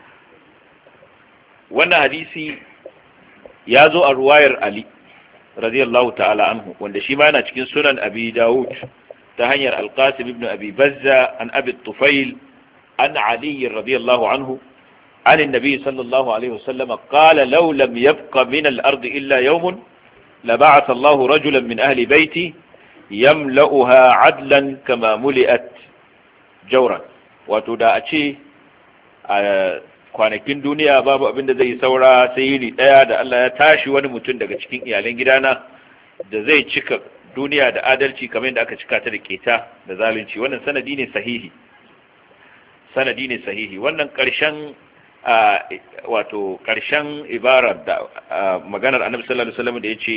Wannan hadisi ya zo a ruwayar Ali radiyallahu ta'ala anhu, wanda shi ma yana cikin sunan Abi Dawud ta hanyar Al-Qasim ibn Abi Bazza an Abi Tufail an Ali radiyallahu anhu عن النبي صلى الله عليه وسلم قال لو لم يبق من الأرض إلا يوم لبعث الله رجلا من أهل بيتي يملأها عدلا كما ملئت جورا. وتداعتي kwanakin duniya babu abin da zai saura sai yini daya da Allah ya tashi wani mutum daga cikin iyalan gidana da zai cika duniya da adalci kamar yadda aka cika ta da keta da zalunci. Wannan sanadi ne sahihi, sanadi ne sahihi. Wannan karshen wato karshen ibarar da maganar Annabi sallallahu alaihi wasallam da yace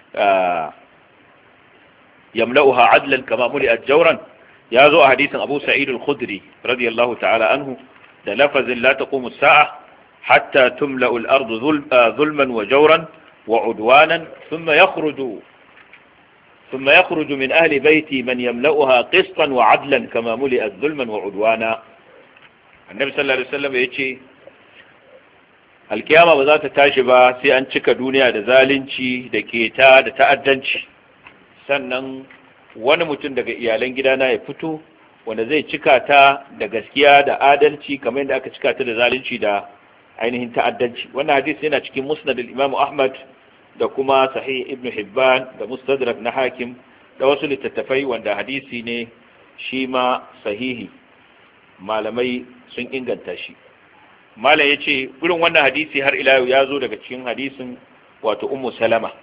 yamla'uha adlan kama muli'at jawran, ya zo a hadisin Abu Sa'id al-Khudri radiyallahu ta'ala anhu da lafazin la taqumu as-sa'a hatta tumla'u al-ardu zulman wa jawran wa 'udwanan thumma yakhruju thumma yakhruju min ahli bayti man yamla'uha qistan wa 'adlan kama muli'at zulman wa 'udwana. Annabi sallallahu alaihi wasallam yace alkiyama ba za ta tashi ba sai an cika duniya da zalunci da keta da ta'addanci, sannan wani mutum daga iyalan gidana ya fito wanda zai cika ta da gaskiya da adalci kamar yadda aka cika ta da zalunci da ainihin ta'addanci. Wannan hadisi yana cikin musnad al-Imam Ahmad da kuma sahih Ibn Hibban da mustadrak na Hakim da wasu littattafai wanda hadisi ne shi ma sahihi, malamai sun inganta shi. Malam ya ce irin wannan hadisi har ila yau ya zo daga cikin hadisin wato Ummu Salama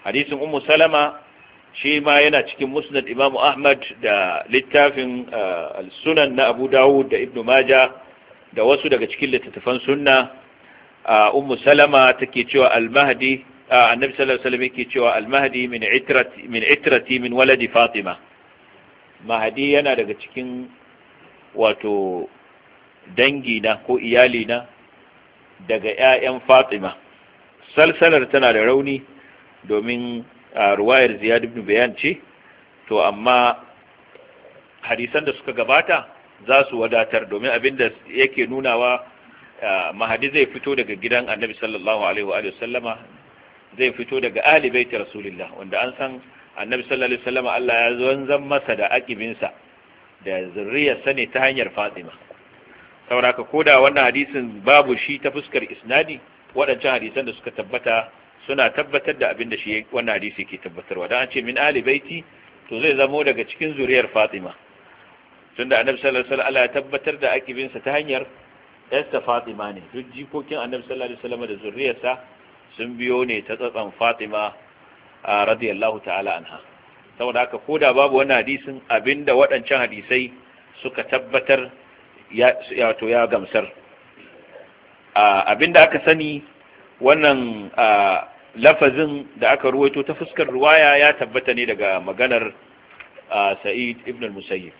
hadisin ummu salama shi ma yana cikin musnad imamu ahmad da littafin al-sunan na abu dawud da ibnu maja da wasu daga cikin littattafan sunna. ummu salama take cewa al-mahdi annabi sallallahu alaihi wasallam yake cewa al-mahdi min itrati min itrati min waladi fatima, mahdi yana daga cikin wato dangi na ko iyali na daga ƴaƴan fatima. salsalar tana da rauni domin ruwayar ziyad ibn bayan ce, to amma hadisan da suka gabata za su wadatar, domin abinda yake nunawa mahadi zai fito daga gidan annabi sallallahu alaihi wa sallama, zai fito daga ahli baiti rasulillah, wanda an san annabi sallallahu alaihi wa sallama Allah ya zanzan masa da akibinsa da zurriyarsa ne ta hanyar Fatima. saboda koda wannan hadisin babu shi ta fuskar isnadi, waɗancan hadisan da suka tabbata suna tabbatar da abin da shi wannan hadisi ke tabbatarwa. dan an ce min ahli baiti to zai zamo daga cikin zuriyar Fatima, tunda annabi sallallahu alaihi wa sallam ya tabbatar da akibinsa ta hanyar yarsa Fatima ne. duk jikokin annabi sallallahu alaihi wa sallam da zurriyarsa sun biyo ne ta tsatsan Fatima radiyallahu ta'ala anha. saboda haka koda babu wannan hadisin, abinda waɗancan hadisai suka tabbatar ya to ya gamsar. abinda aka sani wannan lafazin da aka ruwaito ta fuskar ruwaya ya tabbata ne daga maganar Sa'id ibn al-Musayyib.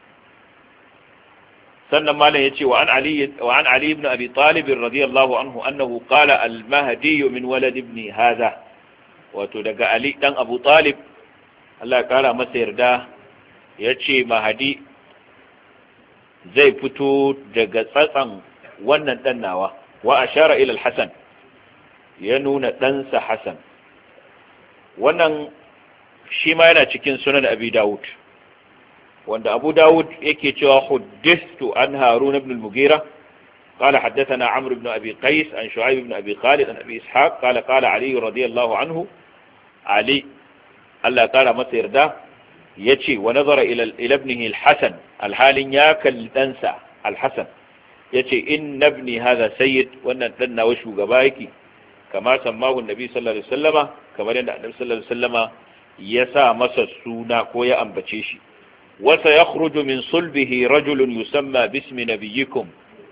sannan malam yace wa an Ali wa an Ali ibn Abi Talib radiyallahu anhu annahu qala al-mahdi min walad ibn hadha, wato daga Ali dan Abu Talib Allah ya kara masa yarda yace mahdi zai fito daga tsatsan wannan dan nawa, wa ashara ila al-Hasan, ya nuna ɗansa Hasan. wannan shi ma yana cikin sunan Abi Dawud, wanda Abu Dawud yake cewa huddithu an Harun ibn al-Mughira قال حدثنا عمرو بن أبي قيس عن شعيب بن أبي خالد عن أبي إسحاق قال قال علي رضي الله عنه علي الله قال مصير ده يتشي ونظر إلى إلى ابنه الحسن الحال ياكل تنسى الحسن يتشي إن ابني هذا سيد وأن لنا وشو قبائك كما سماه النبي صلى الله عليه وسلم كما أن النبي صلى الله عليه وسلم يسا مسا السونا كويا أنبتشيشي وسيخرج من صلبه رجل يسمى باسم نبيكم،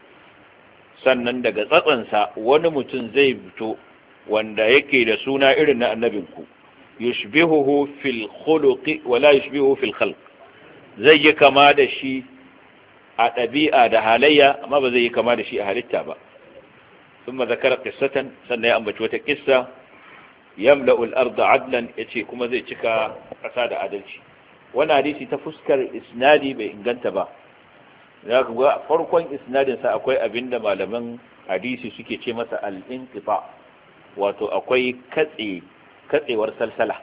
sannan daga tsatsansa wani mutum zai fito wanda yake da suna irin na annabinku, yushbihuhu fil khuluqi wala yushbihuhu fil khalq, zai yi kama da shi a ɗabi'a da halayya amma ba zai yi kama da shi a halitta ba. thumma zakara qissatan, sannan ya ambaci wata kissa, yamla'u al-ardha adlan, yace kuma zai cika ƙasa da adalci. wannan hadisi ta fuskar isnadi bai inganta ba, za ka ga farkon isnadinsa akwai abinda malaman hadisi suke ce masa al-inqita, wato akwai katse katsewar salsala,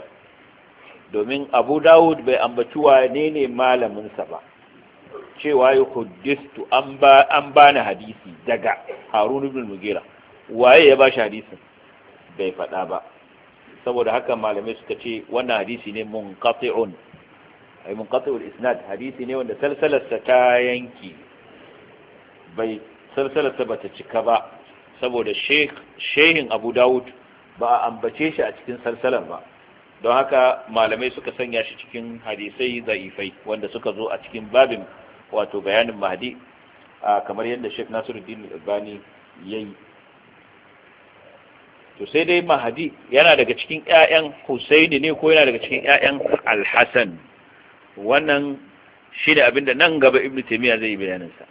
domin Abu Dawud bai ambaci wane ne malamin sa ba, cewa ya huddistu an ba an bani hadisi daga Harun ibn Mughira, waye ya bashi hadisin bai faɗa ba. saboda haka malamai suka ce wannan hadisi ne munqati'un, ay munqati'ul isnad, hadisi ne wanda salsalarsa ta yanki, bai salsalarsa bata cika ba, saboda sheikh shehin Abu Dawud ba a ambace shi a cikin salsalar ba, don haka malamai suka sanya shi cikin hadisai da'ifai wanda suka zo a cikin babin wato bayanin mahdi, kamar yadda Sheikh Nasiruddin Albani yayi. to sai dai mahdi yana daga cikin ƴaƴan Husaini ne ko yana daga cikin ƴaƴan Al-Hasan, wannan shi da abinda nan gaba Ibn Taymiyyah zai yi bayaninsa.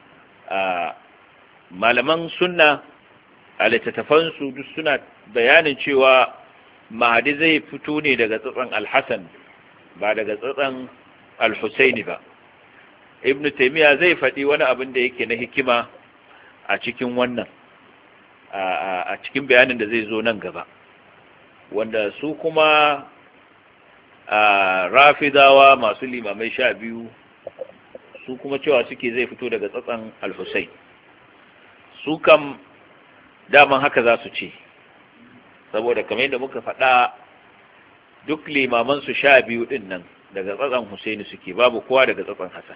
malaman sunna a littattafansu duk suna bayanin cewa mahdi zai fito ne daga tsatsan Al-Hasan ba daga tsatsan Al-Husaini ba. Ibn Taymiyyah zai faɗi wani abin da yake na hikima a cikin wannan, a cikin bayanin da zai zo nan gaba, wanda su kuma a rafidawa masu limamai sha biyu su kuma cewa suke zai fito daga tsatsan Al-Husayn. su kam daman haka za su ce, saboda kamar yadda muka faɗa duk limaman su sha biyu din nan daga tsatsan Husaini suke, babu kowa daga tsatsan Hassan.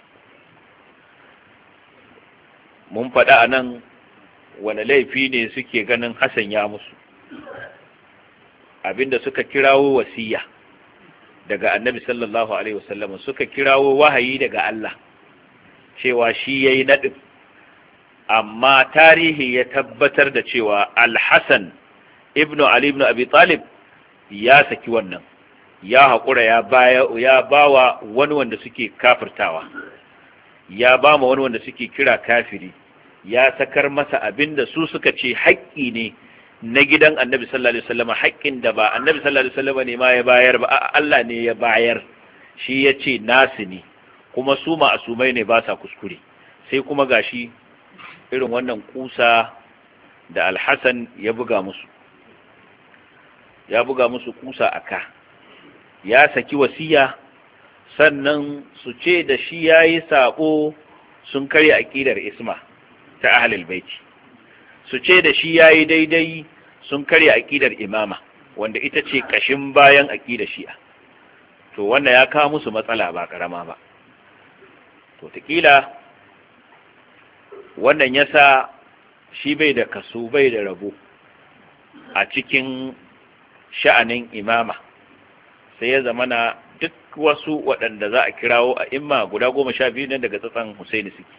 mun faɗa a nan wani laifi ne suke ganin Hassan ya musu. abinda suka kirawo wasiya daga annabi sallallahu alaihi wasallam, suka kirawo wahayi daga Allah cewa shi yayi nadin, amma tarihi ya tabbatar da cewa al-Hasan ibn Ali ibn Abi Talib ya saki wannan, ya haƙura ya baya ya bawa wani wanda suke kafirtawa, ya ba ma wani wanda suke kira kafiri, ya sakar masa abinda su suka ce haƙƙi ne na gidan annabi sallallahu alaihi wasallam, haƙƙin da ba annabi sallallahu alaihi wasallam ne ma ya bayar ba, Allah ne ya bayar, shi ya ce nasu ne, kuma su ma'asumai ne ba sa kuskure. Sai kuma gashi irin wannan kusa da Al-Hasan ya buga musu ya buga musu kusa aka, ya saki wasiya, sannan su ce da shi yayi sabo, sun karya aqidar isma ta ahlul baiti, su ce da shi yayi daidai, sun karya aqidar imama wanda ita ce kashin bayan aqidar shi'a. To wannan ya kawo musu matsala ba karama ba. To takila wannan yasa shi bai da kaso, bai da rabo a cikin sha'anin imama, sai ya zamana duk wasu waɗanda za a kirawo a imma guda goma sha biyu nan daga tsatsan Husaini suke.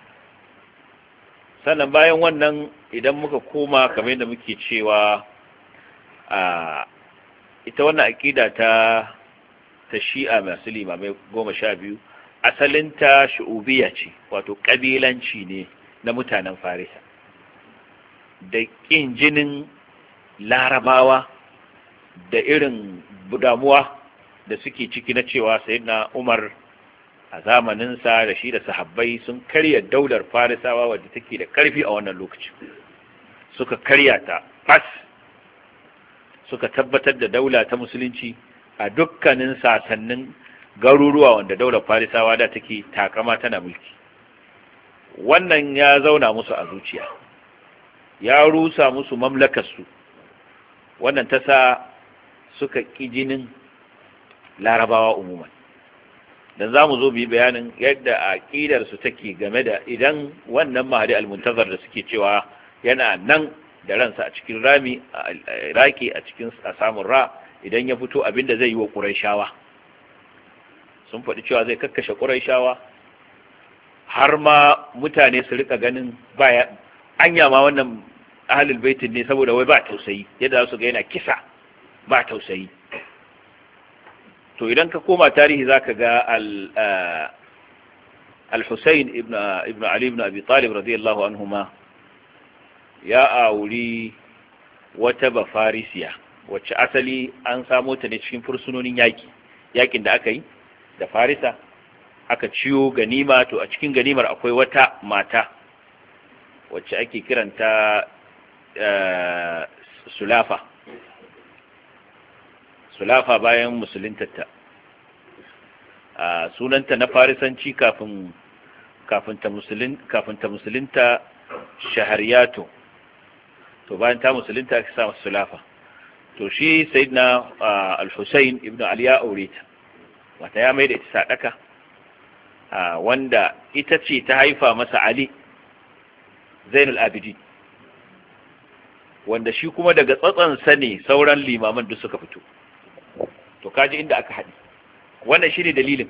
Sannan bayan wannan idan muka koma kamar yadda muke cewa a ita wannan aƙida ta ta shi'a masu limamai goma sha biyu asalinta shu'ubiyya ce, wato ƙabilanci ne na mutanen Farisa da ƙin jinin larabawa da irin damuwa da suke ciki na cewa sayyidina Umar a zamaninsa da shi da sahabbai sun karya daular Farisawa wadda take da karfi a wannan lokacin, suka karya ta fas, suka tabbatar da daula ta musulunci a dukkanin sasannin garuruwa wanda daular Farisawa da take takama tana mulki. Wannan ya zauna musu a zuciya, ya rusa musu mamlakarsu, wannan ta sa suka ƙi jinin larabawa umuman. Dan za mu zo bi bayanin yadda aƙidarsu take game da idan wannan Mahdi al-Muntazar da suke cewa yana nan da ransa a cikin rami a Iraki a cikin a samun ra, idan ya fito abinda zai yi wa Qurayshawa. Sun faɗi cewa zai kakkashe Qurayshawa, har ma mutane su rika ganin baya anya ma wannan ahlul baitin ne, saboda wai ba tausayi, yadda za su ga yana kisa ba tausayi. To idan ka koma tarihi zaka ga al-Husayn ibn ibn Ali ibn Abi Talib radiyallahu anhuma ya auri wata bafarisiya wacce asali an samo ta ne cikin fursunonin yaki yakin da aka yi da Farisa, aka ciyo ganima. To a cikin ganimar akwai wata mata wacce ake kiranta Sulafa Sulafa bayan musuluntarta. a sunanta na farisanci kafin kafin ta musulun kafin ta musulunta Shahariyatu, to bayan ta musulunta aka sa Sulafa. To shi sayyidina al-Husayn ibn Ali ya aure ta, wata ya maida ita sadaka, wanda ita ce ta haifa masa Ali Zainul Abidin, wanda shi kuma daga tsatsansa ne sauran limaman duk suka fito. To kaji inda aka haɗi, wannan shi ne dalilin,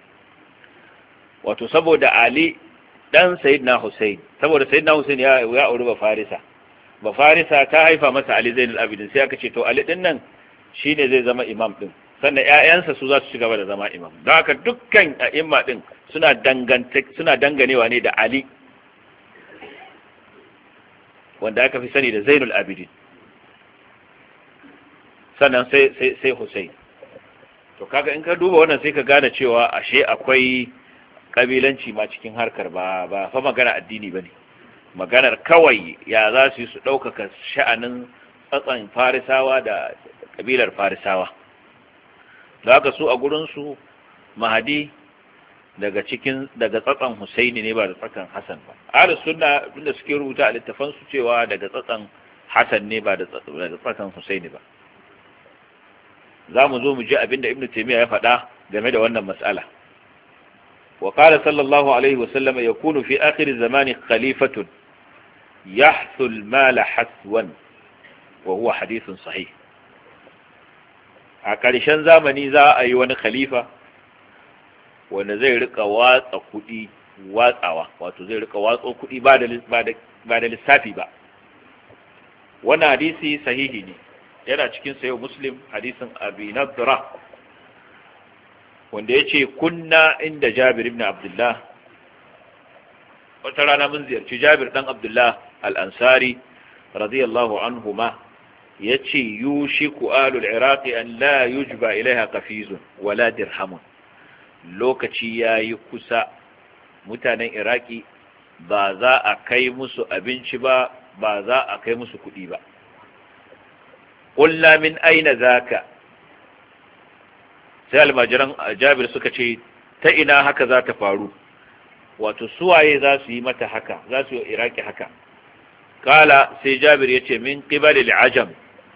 wato saboda Ali ɗan Sayyidina Hussein, saboda Sayyidina Hussein ya ya auri ba Farisa ba Farisa ta haifa masa Ali Zainul Abidin, sai aka ce to Ali ɗin nan shi ne zai zama imam ɗin, sannan ƴaƴansa su za su ci gaba da zama imam. Don haka dukkan a'imma ɗin suna danganta suna danganewa ne da Ali, wanda aka fi sani da Zainul Abidin, sannan sai sai sai Hussein. To kaga in ka duba wannan sai ka gane cewa ashe akwai kabilanci ma cikin harkar, ba ba fa magana addini bane, maganar kawai ya za su yi su ɗaukaka sha'anin tsatsan Farisawa da kabilar Farisawa. Da haka su a gurin su Mahdi daga cikin daga tsatsan Husaini ne ba da tsatsan Hassan ba. Ahlus sunna inda suke rubuta a littafan su cewa daga tsatsan Hassan ne ba da tsatsan Husaini ba. za mu zo mu ji abinda Ibn Taymiyyah ya faɗa game da wannan mas'ala. wa qala sallallahu alaihi wa sallam yakunu fi akhir az-zamani khalifatun yahthu al-mal haswan wa huwa hadithun sahih. a ƙarshen zamani za a yi wani khalifa wanda zai rika watsa kuɗi watsawa, wato zai rika watso kuɗi ba da ba da lissafi ba. Wannan hadisi sahihi ne, yana cikin sayo Muslim, hadisin Abi Nadra wanda yace kunna inda Jabir ibn Abdullah, wata rana mun ziyarci Jabir dan Abdullah al-Ansari radiyallahu anhuma, yace yushiku alul iraqi an la yujba ilaiha qafizun wala dirhamun, lokaci yayi kusa mutanen Iraki ba za a kai musu abinci ba, ba za a kai musu kuɗi ba. Qulna min aina zaka, sai almajiran Jabir suka ce ta ina haka za ta faru, wato suwaye za su yi mata haka, za su yi Iraki haka. Kala sai Jabir ya ce min qibalil ajam,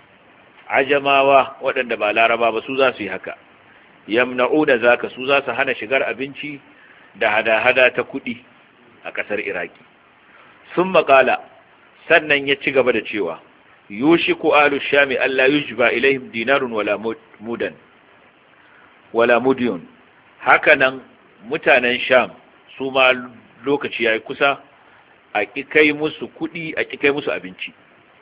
ajamawa waɗanda ba laraba ba su za su yi haka. Yamna'una zaka, su za su hana shigar abinci da hada-hada ta kuɗi a ƙasar Iraki. Sun makala, sannan ya ci gaba da cewa yushiku alu shami alla yujba ilaihim dinarun wala mudan wala mudiyun, hakanan mutanen sham su ma lokaci yayi kusa a kai musu kuɗi, a kai musu abinci.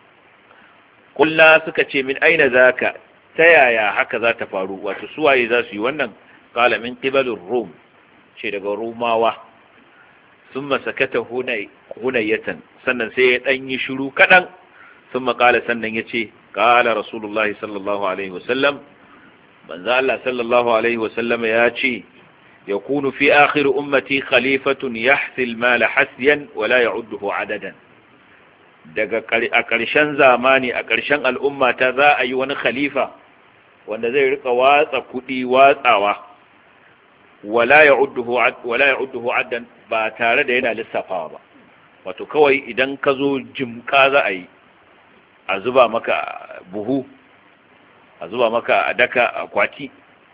Kullu suka ce min aina zaka, ta yaya haka za ta faru, wato suwaye za su yi wannan? Qala min qibalir rum, ce daga rumawa. Summa sakata hunayatan, sannan sai ya dan yi shiru kadan. Summa qala, sannan yace qala rasulullahi sallallahu alaihi wasallam, manzo Allah sallallahu alaihi wasallam ya ce yakunu fi akhir ummati khalifatun yahsi al-mal hasyan wa la ya'udduhu adadan. Daga a ƙarshen zamani, a ƙarshen al'umma ta za a yi wani khalifa wanda zai rika watsa kuɗi watsawa, wala ya'udduhu wala ya'udduhu addan, ba tare da yana lissafawa ba. Wato kawai idan ka zo jimka za a yi, a zuba maka buhu, a zuba maka a daka akwati,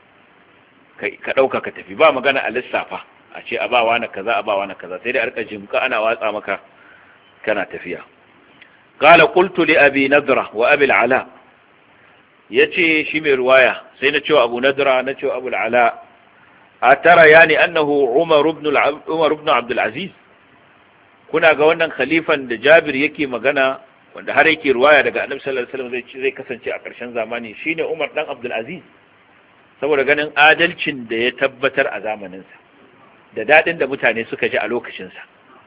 ka ɗauka ka tafi, ba magana a lissafa a ce a bawa na kaza a bawa na kaza, sai da arka jimka ana watsa maka kana tafiya. Qala qultu li abi nadra wa abi al-ala, yace shi mai ruwaya sai na cewa abu nadra na cewa abu al-ala, atara yani annahu umar ibn umar ibn abd al-aziz, kuna ga wannan khalifan da Jabir yake magana wanda har yake ruwaya daga Annabi sallallahu alaihi wasallam zai kasance a ƙarshen zamani shine Umar dan Abdul Aziz, saboda ganin adalcin da ya tabbatar a zamaninsa da dadin da mutane suka ji a lokacinsa,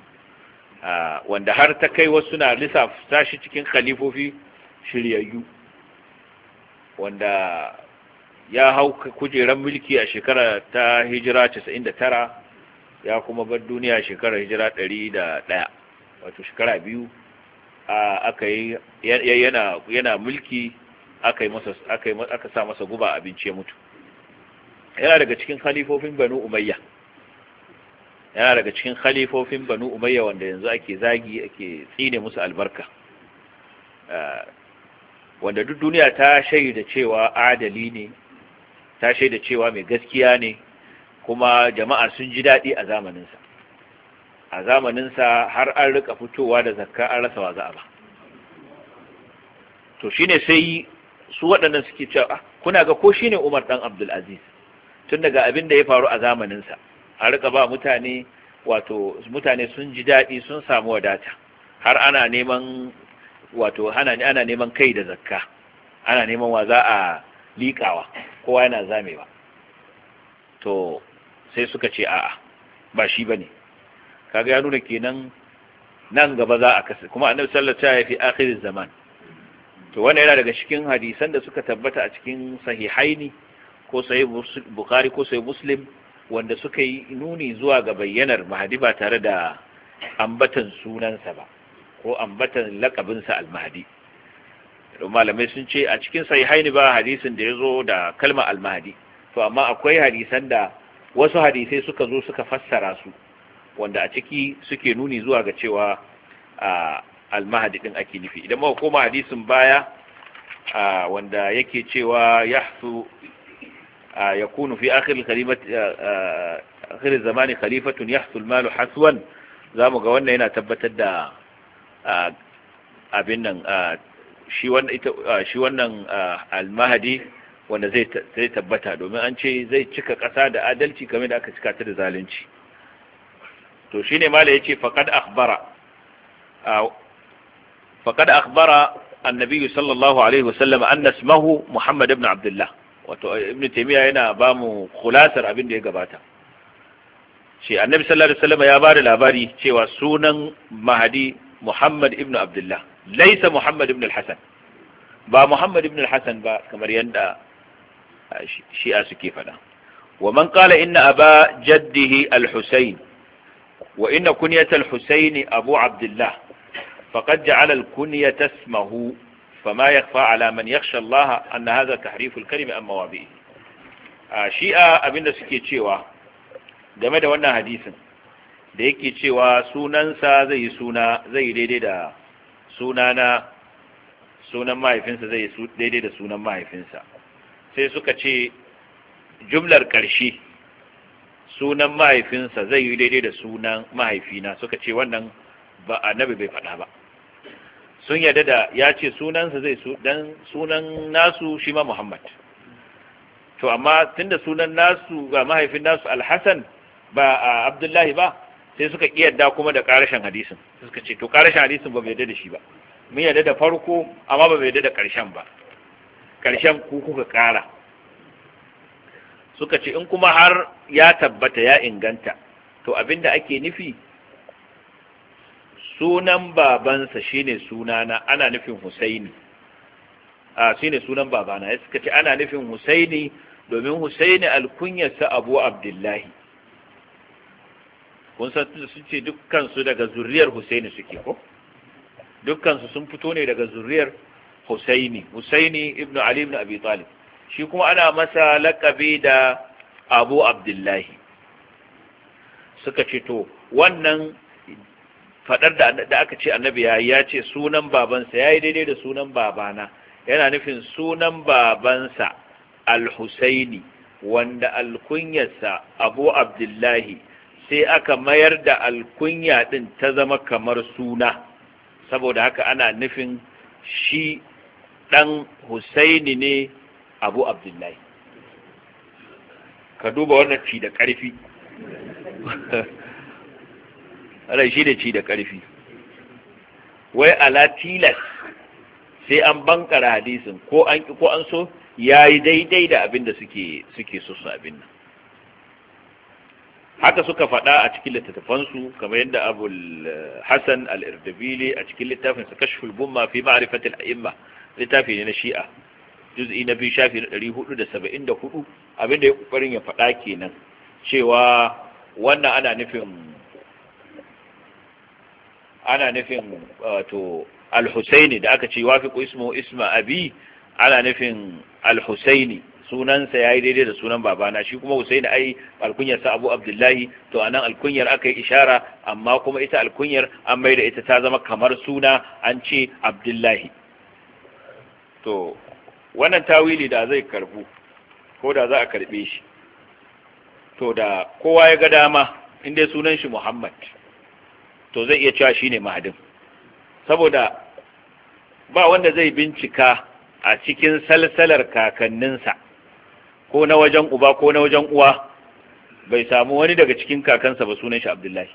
wanda har ta kai wasu na lissafa shi cikin khalifofi shiryayyu, wanda ya hau kujeran mulki a shekara ta hijira casa'in da tara, ya kuma bar duniya shekarar hijira ɗari da ɗaya, wato shekara biyu aka yi yana yana mulki, aka yi masa aka yi aka sa masa guba abinci ya mutu. Yana daga cikin khalifofin Banu Umayya, yana daga cikin khalifofin Banu Umayya wanda yanzu ake zagi, ake tsine musu albarka, wanda duk duniya ta shaida cewa adali ne, ta shaida cewa mai gaskiya ne, kuma jama'a sun ji daɗi a zamaninsa. A zamaninsa har an rika fitowa da zakka an rasa wa za'a ba. To shine sai su waɗannan suke cewa kuna ga ko shine Umar dan Abdul Aziz, tun daga abin da ya faru a zamaninsa, an rika ba mutane, wato mutane sun ji daɗi, sun samu wadata, har ana neman wato ana ana neman kai da zakka, ana neman wa za a liƙawa, kowa yana zamewa. To sai suka ce a'a ba shi bane, kaga ya nuna kenan nan gaba za a kasa, kuma Annabi sallallahu alaihi wasallam ya fi akhiriz zaman. To wannan yana daga cikin hadisan da suka tabbata a cikin sahihaini ko sahih Bukhari ko sahih Muslim, wanda suka yi nuni zuwa ga bayyanar Mahdi ba tare da ambatan sunansa ba ko ambatan lakabinsa al-Mahdi. Malamai sun ce a cikin sahihaini ba hadisin da yazo da kalmar al-Mahdi, to amma akwai hadisan da wasu hadisai suka zo suka fassara su, wanda a ciki suke nuni zuwa ga cewa al-Mahdi din ake nufi. Idan muka koma hadisin baya wanda yake cewa yahsu yakunu fi akhir al-kalimat akhir az-zamani khalifatun yahsu al-mal haswan, zamu ga wannan yana tabbatar da abin nan shi wannan ita shi wannan al-Mahdi wanda zai zai tabbata, domin an ce zai cika ƙasa da adalci kamar da aka cika ta da zalunci. to shine mala yace faqad akhbara faqad akhbara annabi sallallahu alaihi wasallam anna ismahu Muhammad ibn Abdullah. wato ibn Taymiyyah yana ba mu khulasar abin da ya gabata. shi annabi sallallahu alaihi wasallam ya ba da labari cewa sunan Mahdi Muhammad ibn Abdullah, laysa Muhammad ibn al-Hasan, ba Muhammad ibn al-Hasan ba kamar yanda shi'a suke fada. wa man qala inna aba jaddihi al-Husayn wa inna kunyat al-Husayn Abu Abdullah faqad ja'ala al-kunyata ismahu fama yakhfa ala man yakhsha Allah anna hadha tahrif al-kalima an mawabi'i. shi'a abinda suke cewa game da wannan hadisin da yake cewa sunansa zai yi suna zai yi daidai da sunana sunan mahaifinsa zai yi daidai da sunan mahaifinsa, sai suka ce jumlar ƙarshe sunan mahaifinsa zai yi daidai da sunan mahaifina, suka ce wannan ba annabi bai faɗa ba. sun yarda da ya ce sunansa zai su dan sunan nasu shi ma Muhammad, to amma tunda sunan nasu ga mahaifin nasu Al-Hasan ba Abdullahi ba, sai suka kiyarda kuma da karashin hadisin, suka ce to karashin hadisin ba bai yarda da shi ba, mun yarda da farko amma ba bai yarda da karshen ba, karshen ku kuka kara. suka ce in kuma har ya tabbata ya inganta, to abinda ake nufi sunan babansa shine sunana, ana nufin Husaini, a shine sunan babana, suka ce ana nufin Husaini domin Husaini alkunyarsa Abu Abdullahi. kun san sun ce dukkansu daga zuriyar Husaini suke ko? dukkansu sun fito ne daga zuriyar Husaini, Husaini ibn Ali ibn Abi Talib, shi kuma ana masa laƙabi da Abu Abdullahi. suka ce to wannan fadar da aka ce annabi ya ce sunan babansa yayi daidai da sunan babana, yana nufin sunan babansa Al-Husaini wanda alkunyarsa Abu Abdullahi, sai aka mayar da alkunya din ta zama kamar suna, saboda haka ana nufin shi dan Husaini ne Abu Abdullahi. ka duba wannan ci da ƙarfi rai shi da ci da ƙarfi, wai ala tilas sai an bankara hadisin ko an ko an so yayi daidai da abin da suke suke so su abin nan. haka suka faɗa a cikin littattafansu kamar yadda Abul Hasan al-Irdabili a cikin littafinsa Kashful Gumma fi Ma'rifatil A'imma, littafi ne na Shi'a, juz'i na biyu shafi na ɗari hudu da saba'in da hudu, abinda ya kokarin ya faɗa kenan cewa wannan ana nufin ana nufin wato Al-Husaini da aka ce wafiqu ismu isma abi, ana nufin Al-Husaini sunansa ya yi daidai da sunan babana, shi kuma Husaini ai alkunyarsa Abu Abdullahi, to anan alkunyar aka yi ishara, amma kuma ita alkunyar an mai da ita ta zama kamar suna, an ce Abdullahi. to wannan tawili da zai karbu ko da za a karbe shi, to da kowa ya ga dama inda sunan shi Muhammad, to zai iya cewa shine Mahdin, saboda ba wanda zai bincika a cikin salsalar kakanninsa ko na wajen uba ko na wajen uwa bai samu wani daga cikin kakansa ba sunan shi Abdullahi.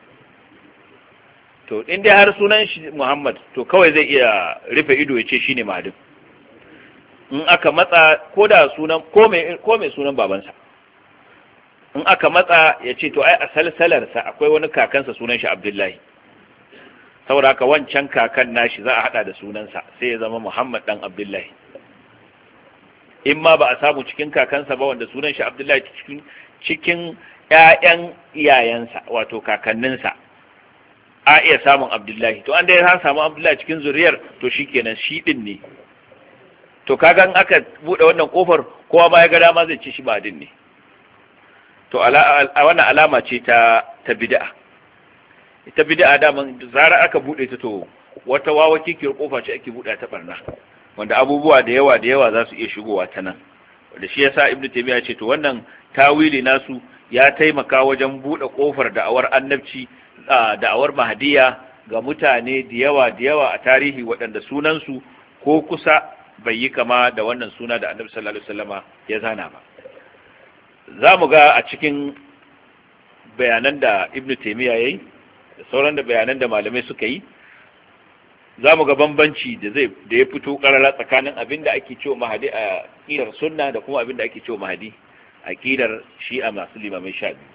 to in dai har sunan shi Muhammad, to kawai zai iya rufe ido ya ce shine Mahdin. in aka matsa ko da sunan ko mai ko mai sunan babansa, in aka matsa ya ce to ai a salsalarsa akwai wani kakansa sunan shi Abdullahi, saboda haka wancan kakan nashi za a hada da sunansa sai ya zama Muhammad dan Abdullahi. in ma ba a samu cikin kakansa ba wanda sunan shi Abdullahi, cikin cikin ƴaƴan iyayensa wato kakanninsa a iya samun Abdullahi, to an dai har samu Abdullahi cikin zuriyar, to shikenan shi din ne. to kaga in aka bude wannan kofar kowa ma ya ga dama zai ci shi ba din ne. to ala wannan alama ce ta ta bid'a. ita bid'a da man zara aka bude ta, to wata wawa kikiyar kofa ce ake bude ta barna, wanda abubuwa da yawa da yawa za su iya shigowa ta nan. da shi yasa Ibn Taymiyyah ce to wannan tawili nasu ya taimaka wajen bude kofar da'awar annabci, da'awar mahdiya ga mutane da yawa da yawa a tarihi waɗanda sunansu ko kusa bai yi kama da wannan suna da annabi sallallahu alaihi wasallama ya zana ba. Za mu ga a cikin bayanan da ibn taymiya yayi da sauran da bayanan da malamai suka yi, za mu ga bambanci da zai da ya fito karara tsakanin abin da ake cewa mahadi a aqidar sunna da kuma abin da ake cewa mahadi a aqidar shi'a masu limamai sha biyu.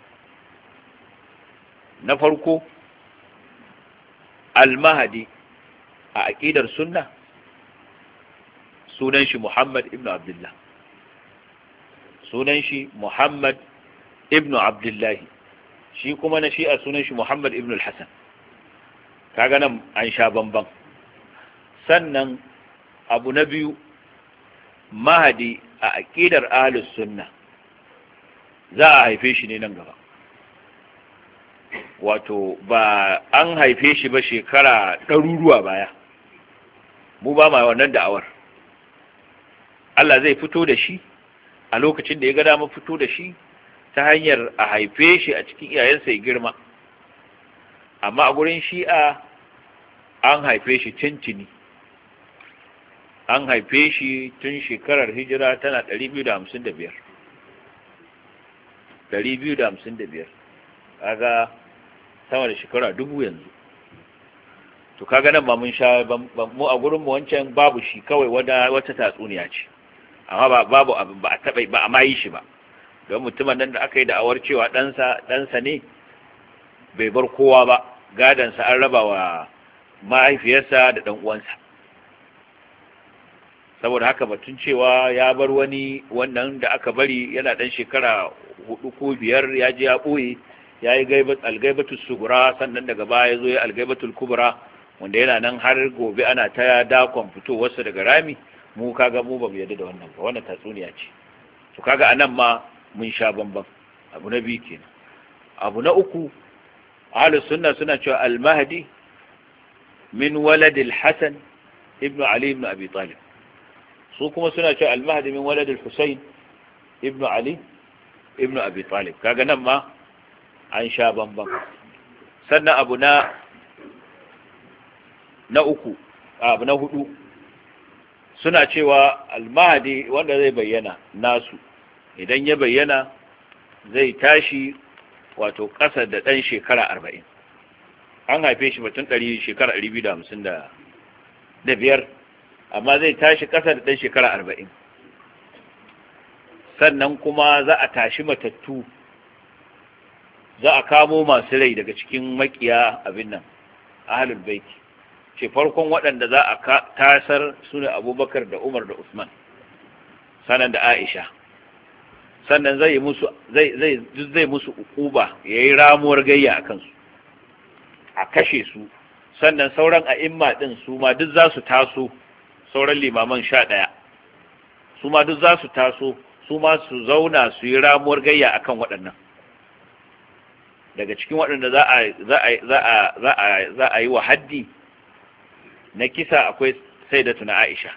Na farko, al-mahdi a aqidar sunna sunan shi Muhammad ibn Abdullah, sunan shi Muhammad ibn Abdullahi, shi kuma na shi'a sunan shi Muhammad ibn al-Hasan. Kaga nan an sha bamban. Sannan abu na biyu, mahadi a aqidar ahlus sunna za a haife shi ne nan gaba, wato ba an haife shi ba shekara ɗaruruwa baya, mu ba ma wannan da'awar. Allah zai fito da shi a lokacin da ya ga dama fito da shi ta hanyar a haife shi a cikin iyayensa ya girma, amma a gurin shi'a an haife shi tuntuni, an haife shi tun shekarar hijira tana ɗari biyu da hamsin da biyar, ɗari biyu da hamsin da biyar, kaga sama da shekara dubu yanzu. To kaga nan ba mun sha mu a gurin mu wancan babu shi, kawai wata wata tatsuniya ce, amma ba babu abin ba a taba ba a ma yi shi ba, don mutumin nan da aka yi da'awar cewa ɗansa ɗansa ne bai bar kowa ba, gadansa an raba wa mahaifiyarsa da ɗan uwansa. Saboda haka batun cewa ya bar wani wannan da aka bari yana ɗan shekara hudu ko biyar ya je ya ɓoye ya yi algaibatul sugura, sannan daga baya ya zo ya algaibatul kubra, wanda yana nan har gobe ana ta dakon fitowarsa daga rami, mu kaga mu ba mu yadda da wannan ba, wannan tatsuniya ce. To kaga anan ma mun sha bamban. Abu na biyu kenan. Abu na uku, ahlus sunna suna cewa al-mahdi min walad al-hasan ibn ali ibn abi talib, su kuma suna cewa al-mahdi min walad al-husayn ibn ali ibn abi talib. Kaga nan ma an sha bamban. Sannan abu na na uku, abu na hudu, suna cewa al-mahdi wanda zai bayyana nasu, idan ya bayyana zai tashi wato ƙasa da ɗan shekara arba'in. An haife shi batun ɗari shekara ɗari biyu da hamsin da biyar, amma zai tashi ƙasa da ɗan shekara arba'in. Sannan kuma za a tashi matattu, za a kamo masu rai daga cikin makiya abin nan ahlul baiti, ce farkon waɗanda za a tasar su ne Abubakar da Umar da Usman, sannan da Aisha. Sannan zai musu zai zai zai musu ukuba, yayi ramuwar gayya akan su, a kashe su. Sannan sauran a'imma din su ma duk za su taso, sauran limaman sha ɗaya su ma duk za su taso, su ma su zauna su yi ramuwar gayya akan waɗannan. Daga cikin waɗanda za a za a za a za a za a yi wa haddi na kisa akwai sayyidatuna Aisha.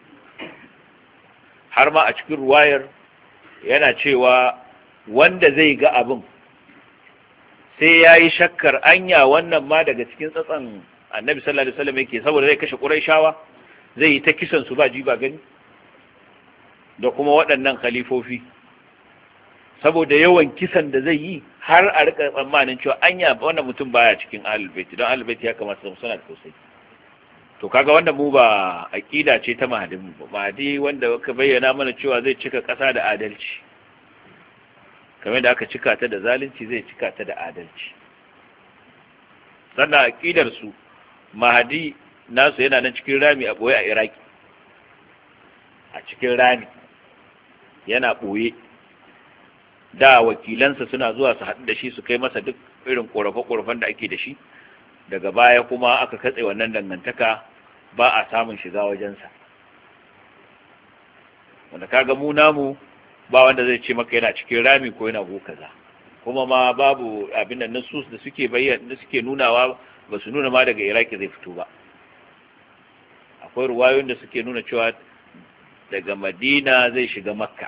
Har ma a cikin ruwayar yana cewa wanda zai ga abin sai ya yi shakkar anya wannan ma daga cikin tsatsan annabi sallallahu alaihi wasallam yake, saboda zai kashe Qurayshawa, zai yi ta kisan su ba ji ba gani, da kuma waɗannan khalifofi, saboda yawan kisan da zai yi har a rika tsammanin cewa anya wannan mutum baya cikin ahlul bait, don ahlul bait ya kamata su suna da tausayi. To kaga wanda mu ba aqida ce ta mahdi ba, mahdi wanda aka bayyana mana cewa zai cika ƙasa da adalci, kamar da aka cika ta da zalunci zai cika ta da adalci. Sannan aqidar su mahdi nasu yana nan cikin rami a boye a Iraki, a cikin rami yana boye. Da wakilansa suna zuwa su haɗu da shi su kai masa duk irin ƙorafe-ƙorafen da ake da shi, daga baya kuma aka katse wannan dangantaka, ba a samun shiga wajensa. Wanda kaga mu namu ba wanda zai ce maka yana cikin rami ko yana go kaza, kuma ma babu abin da nasus da suke bayyana da suke nunawa ba su nuna ma daga Iraki zai fito ba. Akwai ruwayoyin da suke nuna cewa daga Madina zai shiga Makka,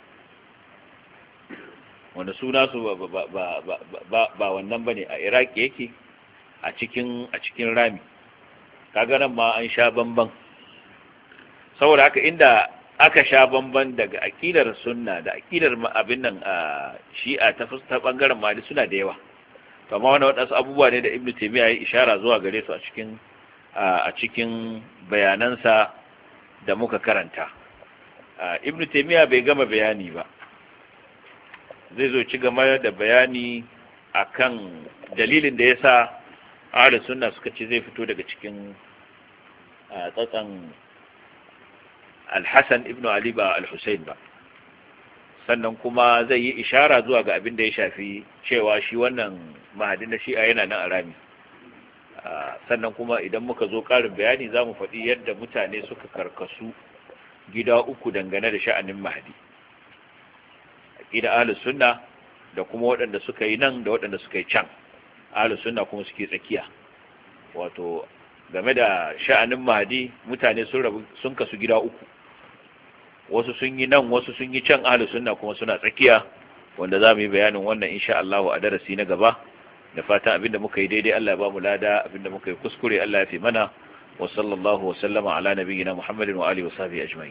wanda suna su ba ba ba ba ba wannan bane, a Iraki yake, a cikin a cikin rami. Kaga nan ma an sha bamban. saboda haka inda aka sha bamban daga akidar sunna da akidar abin nan a shi'a ta ta bangaren mali suna da yawa, to amma wannan wadansu abubuwa ne da Ibn Taymiyyah ya ishara zuwa gare su a cikin a cikin bayanansa da muka karanta. Ibn Taymiyyah bai gama bayani ba, zai zo ci gaba da bayani akan dalilin da yasa ahlus sunna suka ce zai fito daga cikin tsatsan Al-Hasan ibn Ali ba Al-Husayn ba, sannan kuma zai yi ishara zuwa ga abin da ya shafi cewa shi wannan mahadin da shi'a yana nan a rami. Sannan kuma idan muka zo ƙarin bayani za mu faɗi yadda mutane suka karkasu gida uku dangane da sha'anin mahadi, aqida ahlus sunna da kuma waɗanda suka yi nan da waɗanda suka yi can. Ahlus sunna kuma suke tsakiya, wato game da sha'anin mahadi mutane sun rabu sun kasu gida uku, wasu sun yi nan wasu sun yi can. Ahlus sunna kuma suna tsakiya, wanda za mu yi bayanin wannan insha Allah a darasi na gaba. Da fatan abinda muka yi daidai Allah ya ba mu lada, abinda muka yi kuskure Allah ya fi mana. Wa sallallahu wa sallama ala nabiyyina Muhammadin wa alihi wa sahbihi ajma'in.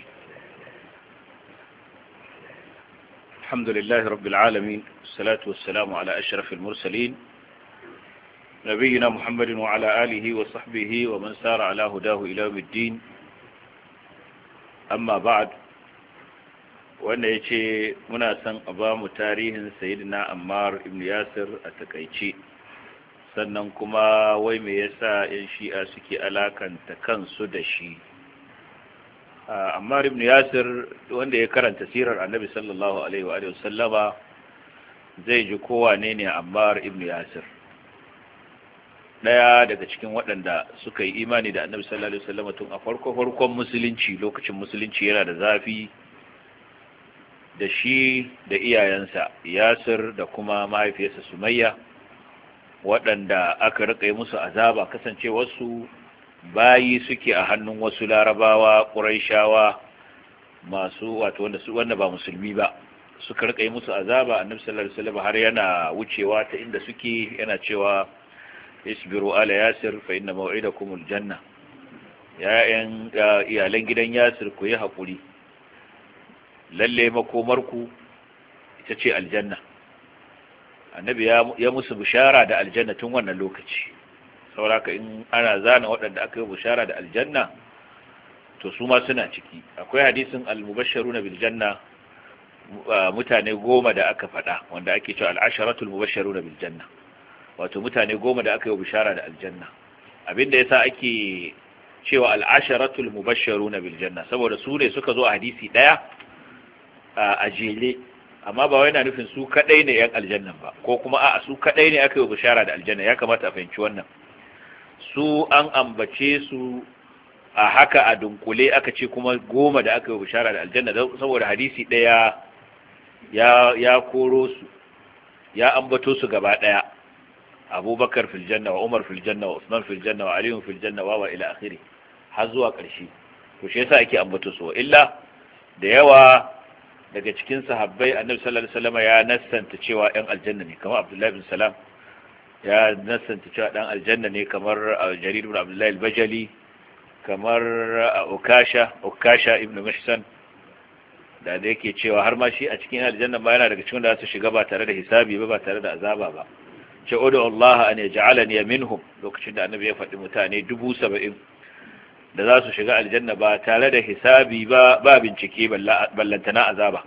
Alhamdulillahi rabbil alamin, wassalatu wassalamu ala ashrafil mursalin nabiyyina Muhammadin wa ala alihi wa sahbihi wa man sara ala hudahu ila yawmiddin. Amma ba'd, wanda yace muna son a ba mu tarihin sayyidina Ammar ibn Yasir a takaice, sannan kuma wai me yasa yan shi'a suke alakanta kansu da shi. Ammar ibn Yasir, wanda ya karanta sirar Annabi sallallahu alaihi wa sallama, zai ji kowa ne ne Ammar ibn Yasir, daya daga cikin waɗanda suka yi imani da Annabi sallallahu alaihi wa sallama tun a farko farkon musulunci, lokacin musulunci yana da zafi, da shi da iyayensa Yasir da kuma mahaifiyarsa Sumayya, waɗanda aka rika musu azaba kasancewarsu bayi suke a hannun wasu larabawa ƙuraishawa masu wato wanda su wanda ba musulmi ba, suka rika musu azaba. Annabi sallallahu alaihi wasallam har yana wucewa ta inda suke yana cewa isbiru ala Yasir fa inna maw'idakumul janna, ya'yan iyalan gidan Yasir ku yi hakuri, lalle makomarku ita ce aljanna. Annabi ya musu bishara da aljanna tun wannan lokaci, sauraka in ana zana waɗanda aka yi bishara da aljanna to su ma suna ciki. Akwai hadisin al-mubashsharuna bil janna, mutane goma da aka faɗa, wanda ake cewa al-asharatul mubashsharuna bil janna, wato mutane goma da aka yi bishara da aljanna. Abinda yasa ake cewa al-asharatul mubashsharuna bil janna saboda su ne suka zo a hadisi daya a jele, amma ba wai na nufin su kadai ne yan aljanna ba, ko kuma a'a su kadai ne aka yi bishara da aljanna. Ya kamata a fahimci wannan, su an ambace su a haka a dunkule, aka ce kuma goma da aka yi bishara da aljanna saboda hadisi daya ya ya koro su, ya ambato su gaba daya. Abubakar fil janna wa Umar fil janna wa Usman fil janna wa Ali fil janna wa wa ila akhiri har zuwa ƙarshe. To shi yasa ake ambato su. Illa da yawa daga cikin sahabbai Annabi sallallahu alaihi wasallam ya nassanta cewa ɗan aljanna ne, kamar Abdullah bin Salam ya nassanta cewa ɗan aljanna ne, kamar Jarir ibn Abdullah al-Bajali, kamar Ukasha Ukasha ibn Mihsan, da da yake cewa har ma shi a cikin aljanna ba yana daga cikin da su shiga ba tare da hisabi ba, ba tare da azaba ba. Ce udu Allah an yaj'alani minhum, lokacin da Annabi ya faɗi mutane dubu saba'in da za su shiga aljanna ba tare da hisabi ba, ba bincike ballantana azaba.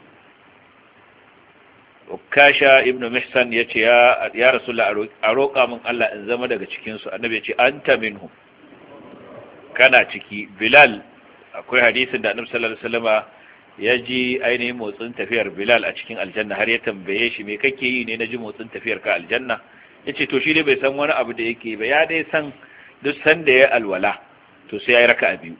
Ukasha ibn Mihsan ya ce ya Rasulullah a roƙa min Allah in zama daga cikinsu. Annabi ya ce anta minhum, kana ciki. Bilal, akwai hadisin da Annabi sallallahu alaihi wasallama ya ji ainihin motsin tafiyar Bilal a cikin aljanna, har ya tambaye shi me kake yi ne na ji motsin tafiyar ka aljanna. Ya ce to shi dai bai san wani abu da yake ba, ya dai san duk sanda ya alwala to sai ya yi raka a biyu.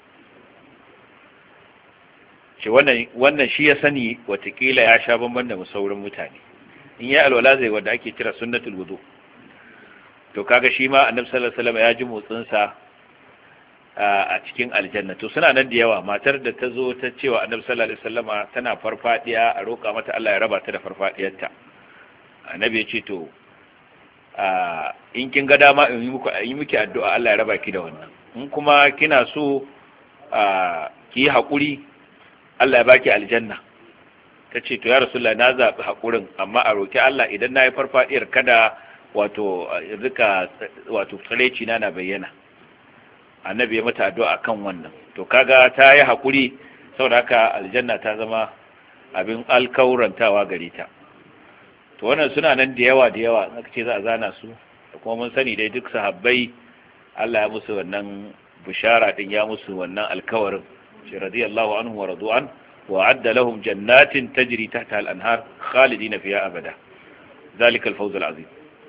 Ce wannan shi ya sani, watakila ya sha bamban da sauran mutane. In ya alwala zai wanda ake kira sunnatul wudu. To kaga shi ma Annabi sallallahu alaihi wasallam ya ji motsin sa a cikin aljanna. To suna nan da yawa. Matar da ta zo ta cewa Annabi sallallahu alaihi wasallama tana farfadiya, a roƙa mata Allah ya raba ta da farfadiyarta. Annabi ya ce to in kin ga dama in yi muku yi miki addu'a Allah ya raba ki da wannan. In kuma kina so ki haƙuri Allah ya baki aljanna. Ta ce to ya Rasulullah na zaɓi haƙurin amma a roƙi Allah idan na yi farfaɗiyar kada wato rika wato tsareci na na bayyana. Annabi ya mata addu'a kan wannan. To kaga ta yi haƙuri saboda haka aljanna ta zama abin alkaurantawa gare ta. To wannan suna nan da yawa da yawa aka ce za a zana su, da kuma mun sani dai duk sahabbai Allah ya musu wannan bishara din, ya musu wannan alkawarin. Shi radiyallahu anhu wa radu'an wa adda lahum jannatin tajri tahta al-anhar khalidina fiha abada. Zalika al-fawz al-azim.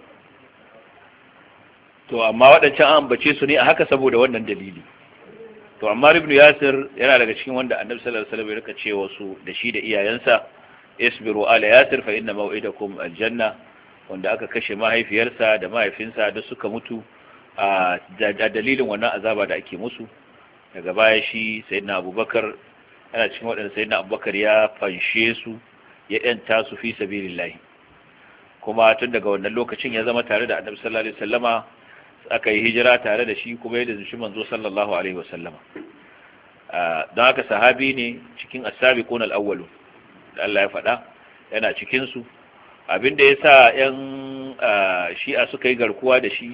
To amma wadancan an ambace su ne a haka saboda wannan dalili. To amma Ibn Yasir yana daga cikin wanda Annabi sallallahu alaihi wasallam ya rika cewa su da shi da iyayensa isbiru ala yasir fa inna maw'idakum aljanna, wanda aka kashe mahaifiyarsa da mahaifinsa da suka mutu a dalilin wannan azaba da ake musu. Daga baya shi sayyidina Abubakar yana cikin waɗanda sayyidina Abubakar ya fanshe su, ya yanta su fi sabilillah. Kuma tun daga wannan lokacin ya zama tare da Annabi sallallahu alaihi wasallama, aka yi hijira tare da shi kuma ya da shi manzo sallallahu alaihi wasallama. Don haka sahabi ne cikin as-sabiqun al-awwalun da Allah ya faɗa, yana cikinsu. Abinda ya sa ‘yan shi'a suka yi garkuwa da shi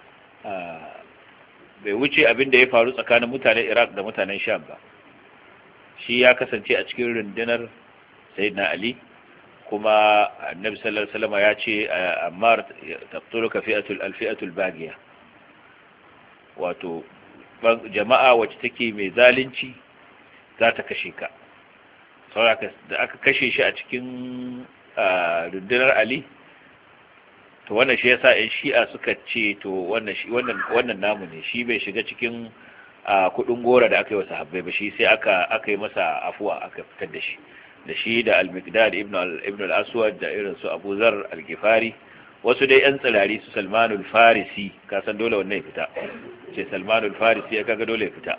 bai wuce abinda ya faru tsakanin mutanen Iraq da mutanen Sham ba. Shi ya kasance a cikin rundunar Sayyidina Ali, kuma Annabi sallallahu alaihi wasallam ya ce Ammar taqtuluka fi'atul alfi'atul baghiya, wato jama'a wacce take mai zalunci za ta kashe ka. Sauraka da aka kashe shi a cikin rundunar Ali, to wannan shi yasa ɗan shi'a suka ce to wannan shi wannan wannan namu ne, shi bai shiga cikin kudin gora da aka yi wa sahabbai ba, shi sai aka aka yi masa afuwa aka fitar da shi da shi da al-Miqdad ibn ibn al-Aswad da irin su Abu Zar al-Ghifari, wasu dai yan tsirari su Salmanul Farisi, ka san dole wannan ya fita, ce Salmanul Farisi ya kaga dole ya fita.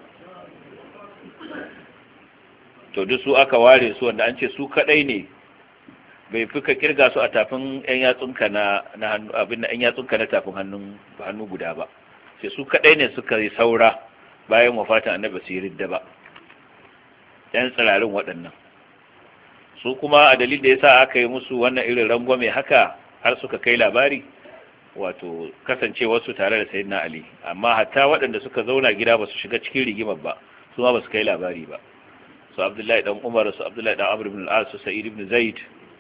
To duk su aka ware su, wanda an ce su kadai ne bai fi ka kirga su a tafin yan yatsunka na na hannu, abin da yan yatsunka na tafin hannun hannu guda ba, sai su kadai ne suka yi saura bayan wafatin Annabi su yi ridda ba, yan tsirarin waɗannan. Su kuma a dalilin da yasa aka yi musu wannan irin rangwame haka har suka kai labari, wato kasancewar su tare da Sayyidina Ali, amma hatta waɗanda suka zauna gida ba su shiga cikin rigimar ba, su ma ba su kai labari ba. Su Abdullahi dan Umar, su Abdullahi dan Amr ibn al-As, su Sa'id ibn Zaid,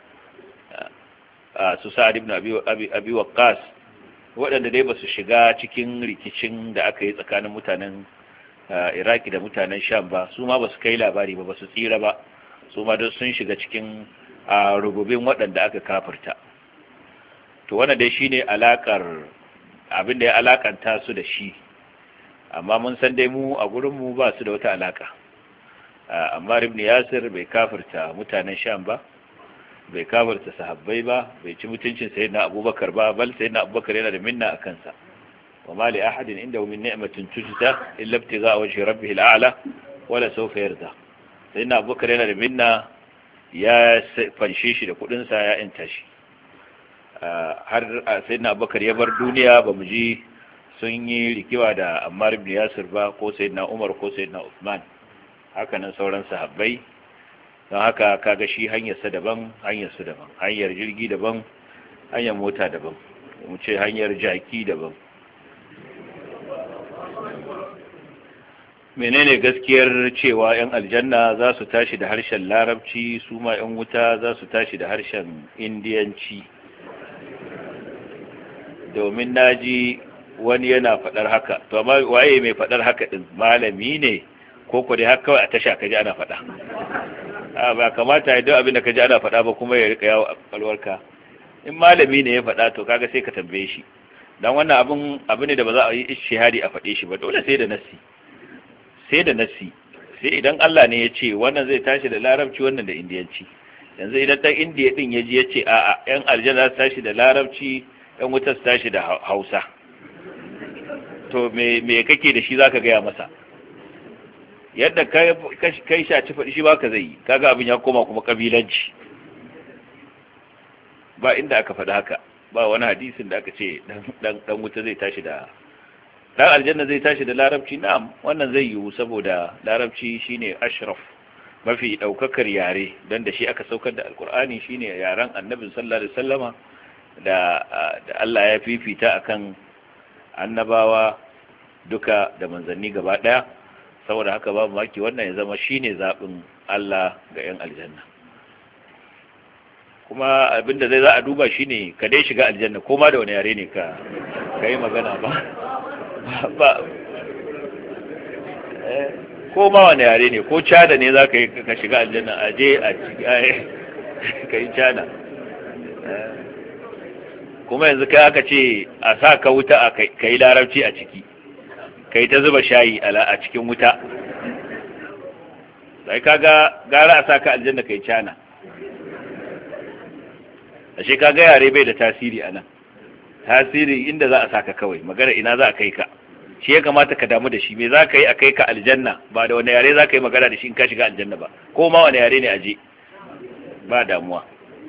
su Sa'ad ibn Abi Abi Waqqas, waɗanda dai ba su shiga cikin rikicin da aka yi tsakanin mutanen Iraki da mutanen Sham ba, su ma ba su kai labari ba, ba su tsira ba, su ma duk sun shiga cikin rububin waɗanda aka kafirta. To wannan dai shine alakar abin da ya alakanta su da shi, amma mun san dai mu a gurin mu ba su da wata alaka. Ammar ibn Yasir bai kafirta mutanen Sham ba, bai kafirta sahabbai ba, bai ci mutuncin sayyidina Abubakar ba, bal sayyidina Abubakar yana da minna a kansa. Wa ma li ahadin indahu min ni'matin tujza illa ibtigha'a wajhi rabbih al-a'la wala sawfa yarda. Sayyidina Abubakar yana da minna, ya fanshe shi da kudin sa, ya inta shi. Har sayyidina Abubakar ya bar duniya ba mu ji sun yi rikiwa da Ammar ibn Yasir ba, ko sayyidina Umar ko sayyidina Uthman. Haka nan sauran sahabbai. Don haka kaga shi hanyarsa daban, hanyarsu daban, hanyar jirgi daban, hanyar mota daban, mu ce hanyar jaki daban. Menene gaskiyar cewa 'yan aljanna za su tashi da harshen larabci, su ma 'yan wuta za su tashi da harshen indiyanci? Domin naji wani yana faɗar haka, to amma waye mai faɗar haka ɗin, malami ne ko ko dai haka kawai a tasha kaji ana faɗa? A ba kamata ya duk abin da kaji ana faɗa ba kuma ya rika yawo a kwalwarka. In malami ne ya faɗa to kaga sai ka tambaye shi, dan wannan abin abu ne da ba za a yi ishihadi a faɗe shi ba, dole sai da nassi, sai da nassi. Sai idan Allah ne ya ce wannan zai tashi da larabci, wannan da indiyanci. Yanzu idan dan indiya din ya ji ya ce a'a yan aljanna su tashi da larabci, yan wuta su tashi da hausa, to me me kake da shi zaka gaya masa? Yadda kai shaci faɗi shi baka zai yi, kaga abin ya koma kuma kabilanci. Ba inda aka faɗi haka, ba wani hadisin da aka ce dan dan wuta zai tashi da dan aljanna zai tashi da larabci na'am wannan zai yiwu saboda larabci shine ashraf mafi daukakar yare dan da shi aka saukar da alqur'ani shine yaren annabi sallallahu alaihi wasallama da da Allah ya fifita akan annabawa duka da manzanni gaba daya saboda haka babu maki wannan ya zama shine zabin Allah ga yan aljanna kuma abinda zai za a duba shine ka dai shiga aljanna ko ma da wani yare ne ka kai magana ba ba ko ma wani yare ne ko cada ne za ka yi ka shiga aljanna a je a ka yi cada kuma yanzu kai aka ce a sa ka wuta a ka yi larabci a ciki ka yi ta zuba shayi a cikin wuta sai kaga gara a sa ka aljanna ka yi cana ashe kaga yare bai da tasiri a nan tasiri inda za a saka kawai magana ina za a kai ka shi ya kamata ka damu da shi me za ka yi a kai ka aljanna ba da wani yare za ka yi magana da shi in ka shiga aljanna ba ko ma wani yare ne a je ba damuwa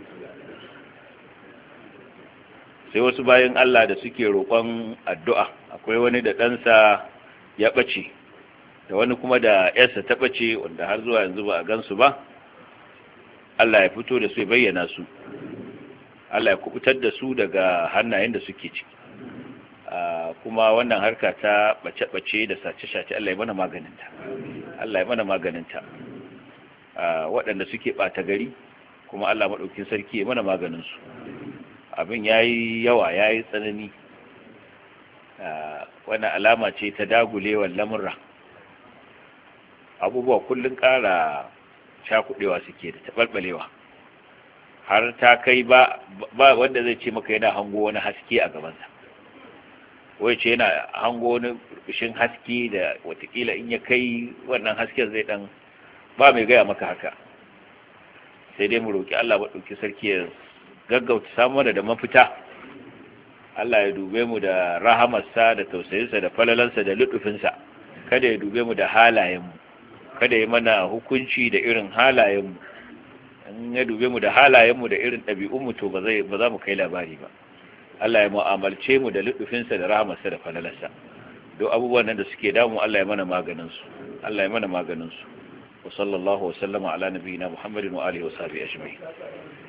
sai wasu bayan Allah da suke roƙon addu'a akwai wani da ɗansa ya ɓace da wani kuma da yarsa ta ɓace wanda har zuwa yanzu ba a gansu ba Allah ya fito da su ya bayyana su Allah ya kubutar da su daga hannayen da suke ciki kuma wannan harka ta bace-bace da sace-sace Allah ya mana maganinta Allah ya mana maganinta waɗanda suke ɓata gari kuma Allah maɗaukin sarki ya mana maganinsu abin ya yi yawa ya yi tsanani wannan alama ce ta dagulewar lamurra abubuwa kullum ƙara shakuɗewa suke da taɓalɓalewa har ta kai ba ba wanda zai ce maka yana hango wani haske a gabansa wai ce yana hango wani bishin haske da watakila in ya kai wannan hasken zai dan ba mai gaya maka haka sai dai mu roki Allah ba dauki sarki ya gaggauta samu da mafita Allah ya dube mu da rahamarsa da tausayinsa da falalansa da lutufinsa kada ya dube mu da halayenmu kada ya mana hukunci da irin halayenmu in ya dube mu da halayenmu da irin ɗabi'unmu to ba zai ba za mu kai labari ba Allah ya mu'amalce mu da lutufinsa da rahamarsa da falalarsa duk abubuwan nan da suke damu Allah ya mana maganin su Allah ya mana maganin su wa sallallahu wa sallama ala nabiyina Muhammadin wa alihi wa sahbihi ajma'in